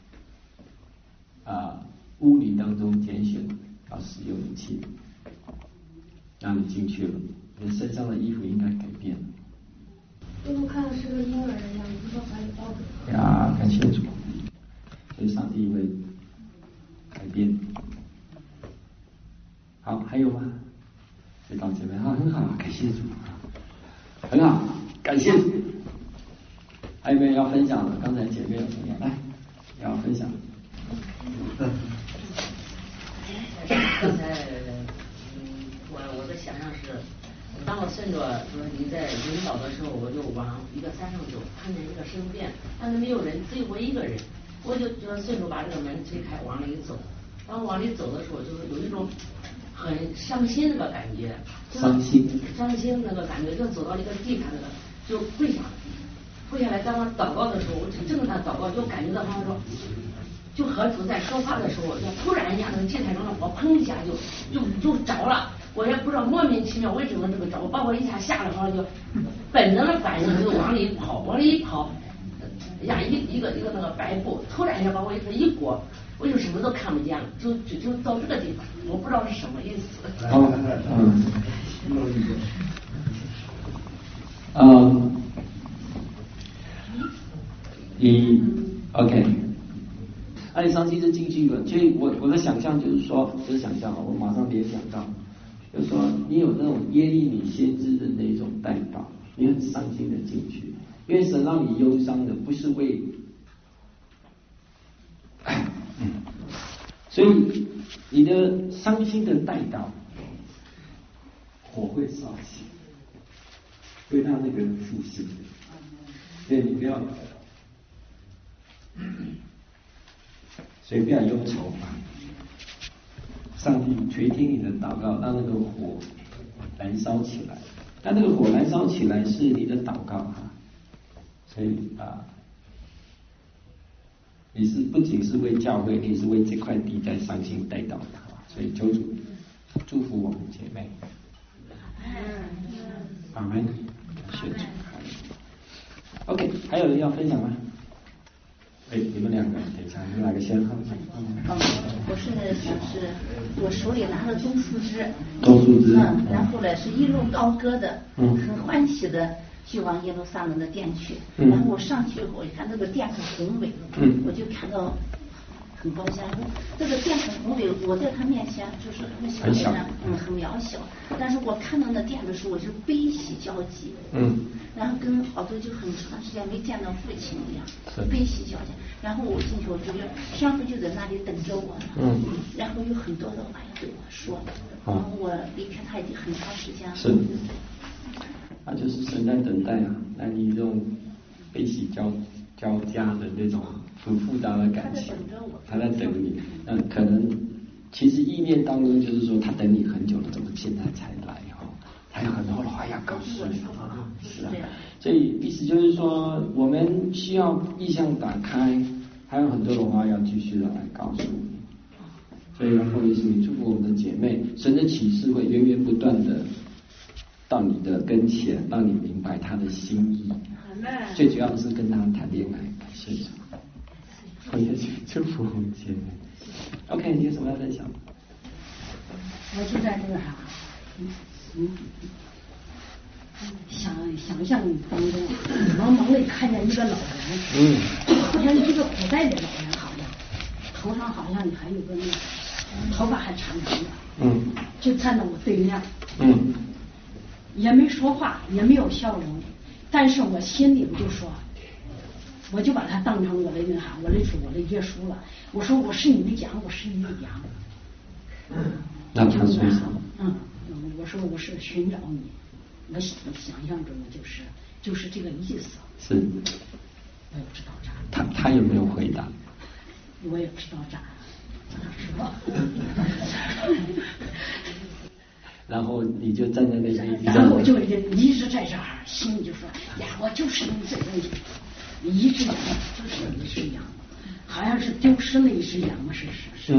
污泥当中拣选要使用的器皿，让你进去了，你身上的衣服应该改变了。 因为看的是个婴儿的样子，在怀里抱着。 呀，感谢主，所以上帝会改变。好，还有吗？这到这边很好，感谢主，很好，感谢主。还有没有要分享的？刚才前面有分享，来，要分享。 刚才我的想象是。当我顺着说你在引导的时候，我就往一个山上走，看见一个圣殿，但是没有人，只有我一个人，我就顺手把这个门推开，往里走。当我往里走的时候，就是有一种很伤心那个感觉，伤心那个感觉，就走到一个地上那个，就跪下来。当我祷告的时候，我就正常祷告，就感觉到他说，就和主在说话的时候，就突然一下那个地毯上的火砰一下就着了。我也不知道莫名其妙为什么这个着，把我一下吓了，后来就本能的反应就往里一跑，呀一个那个白布突然间把我一裹，我就什么都看不见了，就到这个地方，我不知道是什么意思。 OK， 爱上帝是进去了，所以我的想象就是说，不是想象，我马上联想到。就是说，你有那种耶利米先知的那种代祷，你很伤心的进去，因为神让你忧伤的不是为，所以你的伤心的代祷，火会烧起，会让那个人复兴。所以你不要，所以不要忧愁。上帝垂听你的祷告，让那个火燃烧起来。但那个火燃烧起来是你的祷告所以你是不仅是为教会，你是为这块地在伤心代祷的所以求主祝福我们姐妹。阿门。谢主。OK， 还有人要分享吗？你们两个，等一下，你们哪个先？ 我是我手里拿着棕树枝，然后呢是一路高歌的，很欢喜的去往耶路撒冷的殿去。然后我上去以后，我看这个殿很宏伟，我就看到很高兴。这个殿很宏伟，我在他面前就是很小的人，很渺小。但是我看到那殿的时候，我就悲喜交集。然后跟好多就很长时间没见到父亲一样，悲喜交集。然后我进去，我觉得上父就在那里等着我呢。然后有很多的话要对我说。然后我离开他已经很长时间了。 是。那就是神在等待那你这种悲喜交加的那种很复杂的感情，他在等你。可能其实意念当中就是说，他等你很久了，怎么现在才来还有很多的话要告诉你是所以意思就是说，我们需要意向打开，还有很多的话要继续的来告诉你。所以，奉耶稣名祝福我们的姐妹，神的启示会源源不断的到你的跟前，让你明白他的心意。最主要的是跟他谈恋爱，感谢主。奉耶稣祝福我们姐妹。 OK， 你有什么要分享？ 我就在这个想象当中，茫茫的看见一个老人，好像一个古代的老人，好像头上好像还有个那个头发还长长的，就站在我对面，也没说话，也没有笑容，但是我心里就说，我就把他当成我的那啥，我的主，我的耶稣了。我说我是你的羊，我是你的羊。 那他说什么？ 我说我是寻找你，我想象中的就是这个意思。 是。 我也不知道咋。 他有没有回答？ 我也不知道咋说。 然后你就站在那边， 然后我就一直在这儿，心里就说呀，我就是你这个一只羊，就是一只羊，好像是丢失了一只羊嘛，是。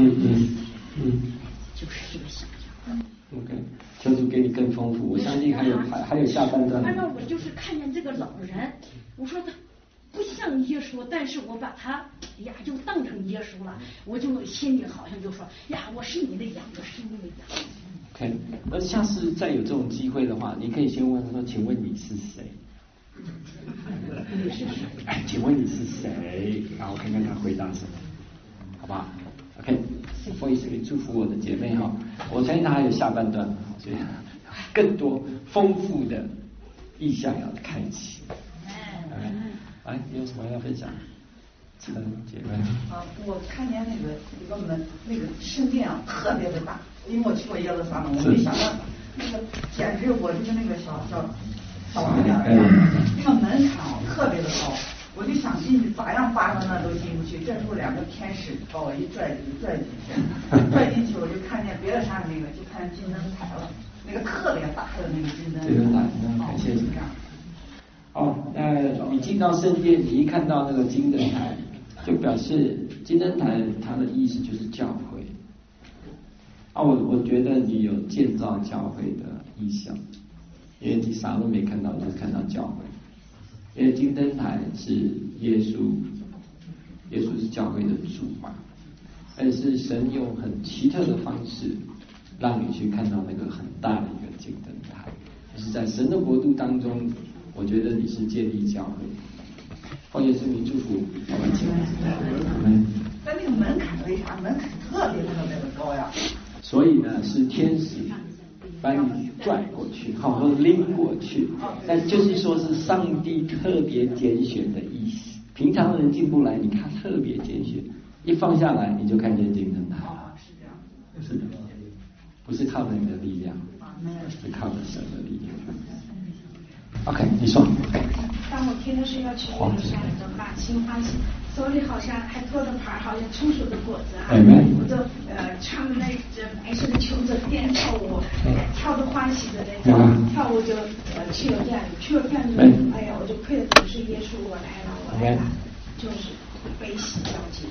就是这个想象。 OK， 求主给你更丰富，我相信还有下半段。 反正我就是看见这个老人，我说他不像耶稣，但是我把他呀就当成耶稣了，我就心里好像就说呀，我是你的羊，我是你的羊。 OK， 那下次再有这种机会的话，你可以先问他说：“请问你是谁？” 你是谁？ 哎，请问你是谁？然后看看他回答什么，好不好 ？OK， 不好意思，你祝福我的姐妹哈，我相信他还有下半段，所以更多丰富的意象要开启。来，你有什么要分享？陈姐妹。 我看见那个一个门，那个圣殿啊，特别的大。因为我去过耶路撒冷，我没想到那个简直我就是那个小王点儿，那个门槛啊特别的高，我就想进去咋样扒到那都进不去。这时候两个天使把我一拽进去，我就看见别的山那个就看见金灯台了，那个特别大的那个金灯台。 感谢你。好，那你进到圣殿，你一看到那个金灯台，就表示金灯台它的意思就是教会。我觉得你有建造教会的意向，因为你啥都没看到，就是看到教会。因为金灯台是耶稣是教会的主嘛，而是神用很奇特的方式让你去看到那个很大的一个金灯台，就是在神的国度当中，我觉得你是建立教会。奉耶稣名祝福我们起来。 但那个门槛为啥？门槛特别的高呀。 所以呢，是天使把你拽过去，或者拎过去，但就是说是上帝特别拣选的意思。平常人进不来，你看特别拣选，一放下来你就看见金灯台了。 是这样。 是的，不是靠人的力量，是靠着神的力量。OK， 你说。 当我听的是要去耶路撒冷的满心欢喜，手里好像还托着盘，好像成熟的果子啊，我就穿着那白色的裙子边跳舞，跳着欢喜的那种，跳舞就去了店里，哎呀，我就亏得不是耶稣，我来了，就是悲喜交集。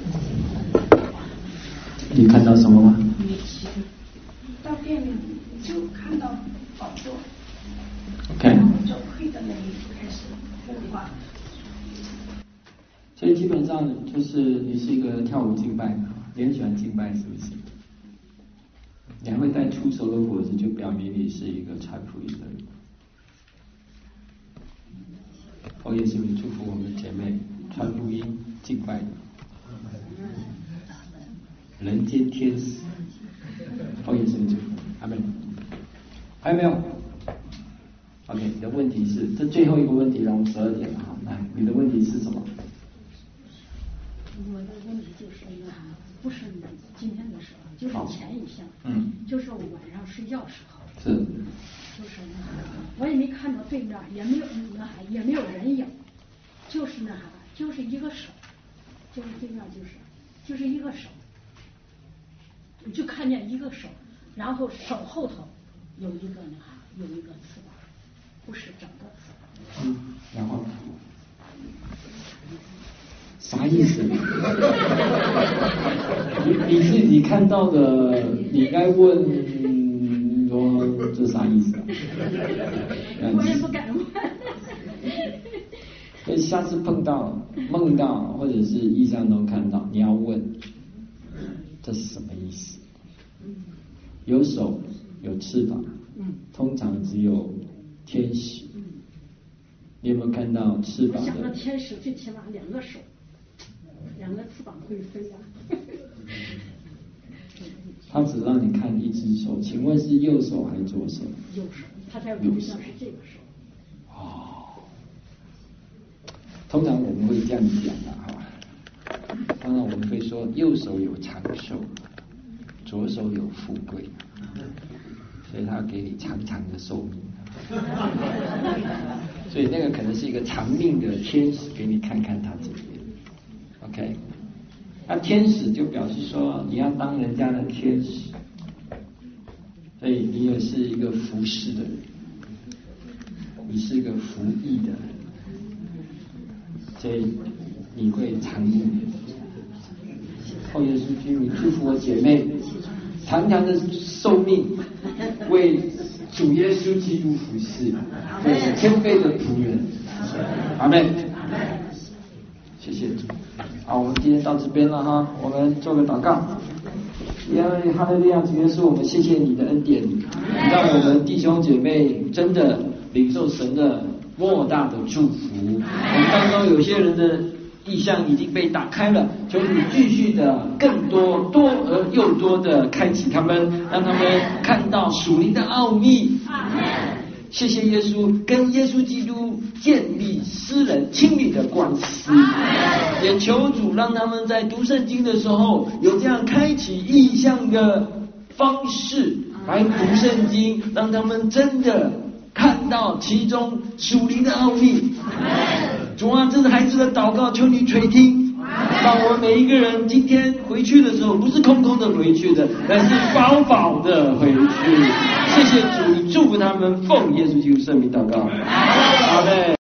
你看到什么吗？ 到店里就看到宝座。 OK。 就亏的那一开始复化。 所以基本上就是你是一个跳舞敬拜的，你很喜欢敬拜，是不是？你还会带出熟的果子，就表明你是一个传福音的人。奉耶稣名祝福我们姐妹传福音敬拜的人间天使。奉耶稣名祝福，阿门。还有没有 ？OK， 你的问题是这最后一个问题了，我们12点了哈。来，你的问题是什么？ 我的问题就是不是今天的时候，就是前一项，就是我晚上睡觉时候，就是我也没看到对面，也没有人影，就是就是一个手，就是对面就是一个手，我就看见一个手，然后手后头有一个有一个翅膀，不是整个翅膀。 然后。啥意思？你自己看到的，你应该问说这啥意思啊？ 我也不敢问。 所以下次梦到或者是意象中看到，你要问这是什么意思？有手有翅膀，通常只有天使。你有没有看到翅膀的？ 我想到天使最起码2个手，2个翅膀会飞啊。 他只让你看一只手，请问是右手还是左手？ 右手，他在我上是这个手。 通常我们会这样讲哈，当然我们会说右手有长寿，左手有富贵，所以他给你长长的寿命。所以那个可能是一个长命的天使，给你看看他这边。OK， 那天使就表示说你要当人家的天使，所以你也是一个服侍的人，你是一个服役的人，所以你会长命。后耶稣基督祝福我姐妹长长的寿命，为主耶稣基督服侍，为天父的仆人。阿们。谢谢主。好，我们今天到这边了哈，我们做个祷告。因为哈利路亚，主耶稣，我们谢谢你的恩典，让我们弟兄姐妹真的领受神的莫大的祝福。我们当中有些人的意向已经被打开了，求你继续的更多而又多的开启他们，让他们看到属灵的奥秘。谢谢耶稣，跟耶稣基督建立私人亲密的关系，也求主让他们在读圣经的时候有这样开启意向的方式来读圣经，让他们真的看到其中属灵的奥秘。主啊，这是孩子的祷告，求你垂听，让我们每一个人今天回去的时候不是空空的回去的，而是饱饱的回去。谢谢主，祝福他们，奉耶稣基督圣名祷告，阿们。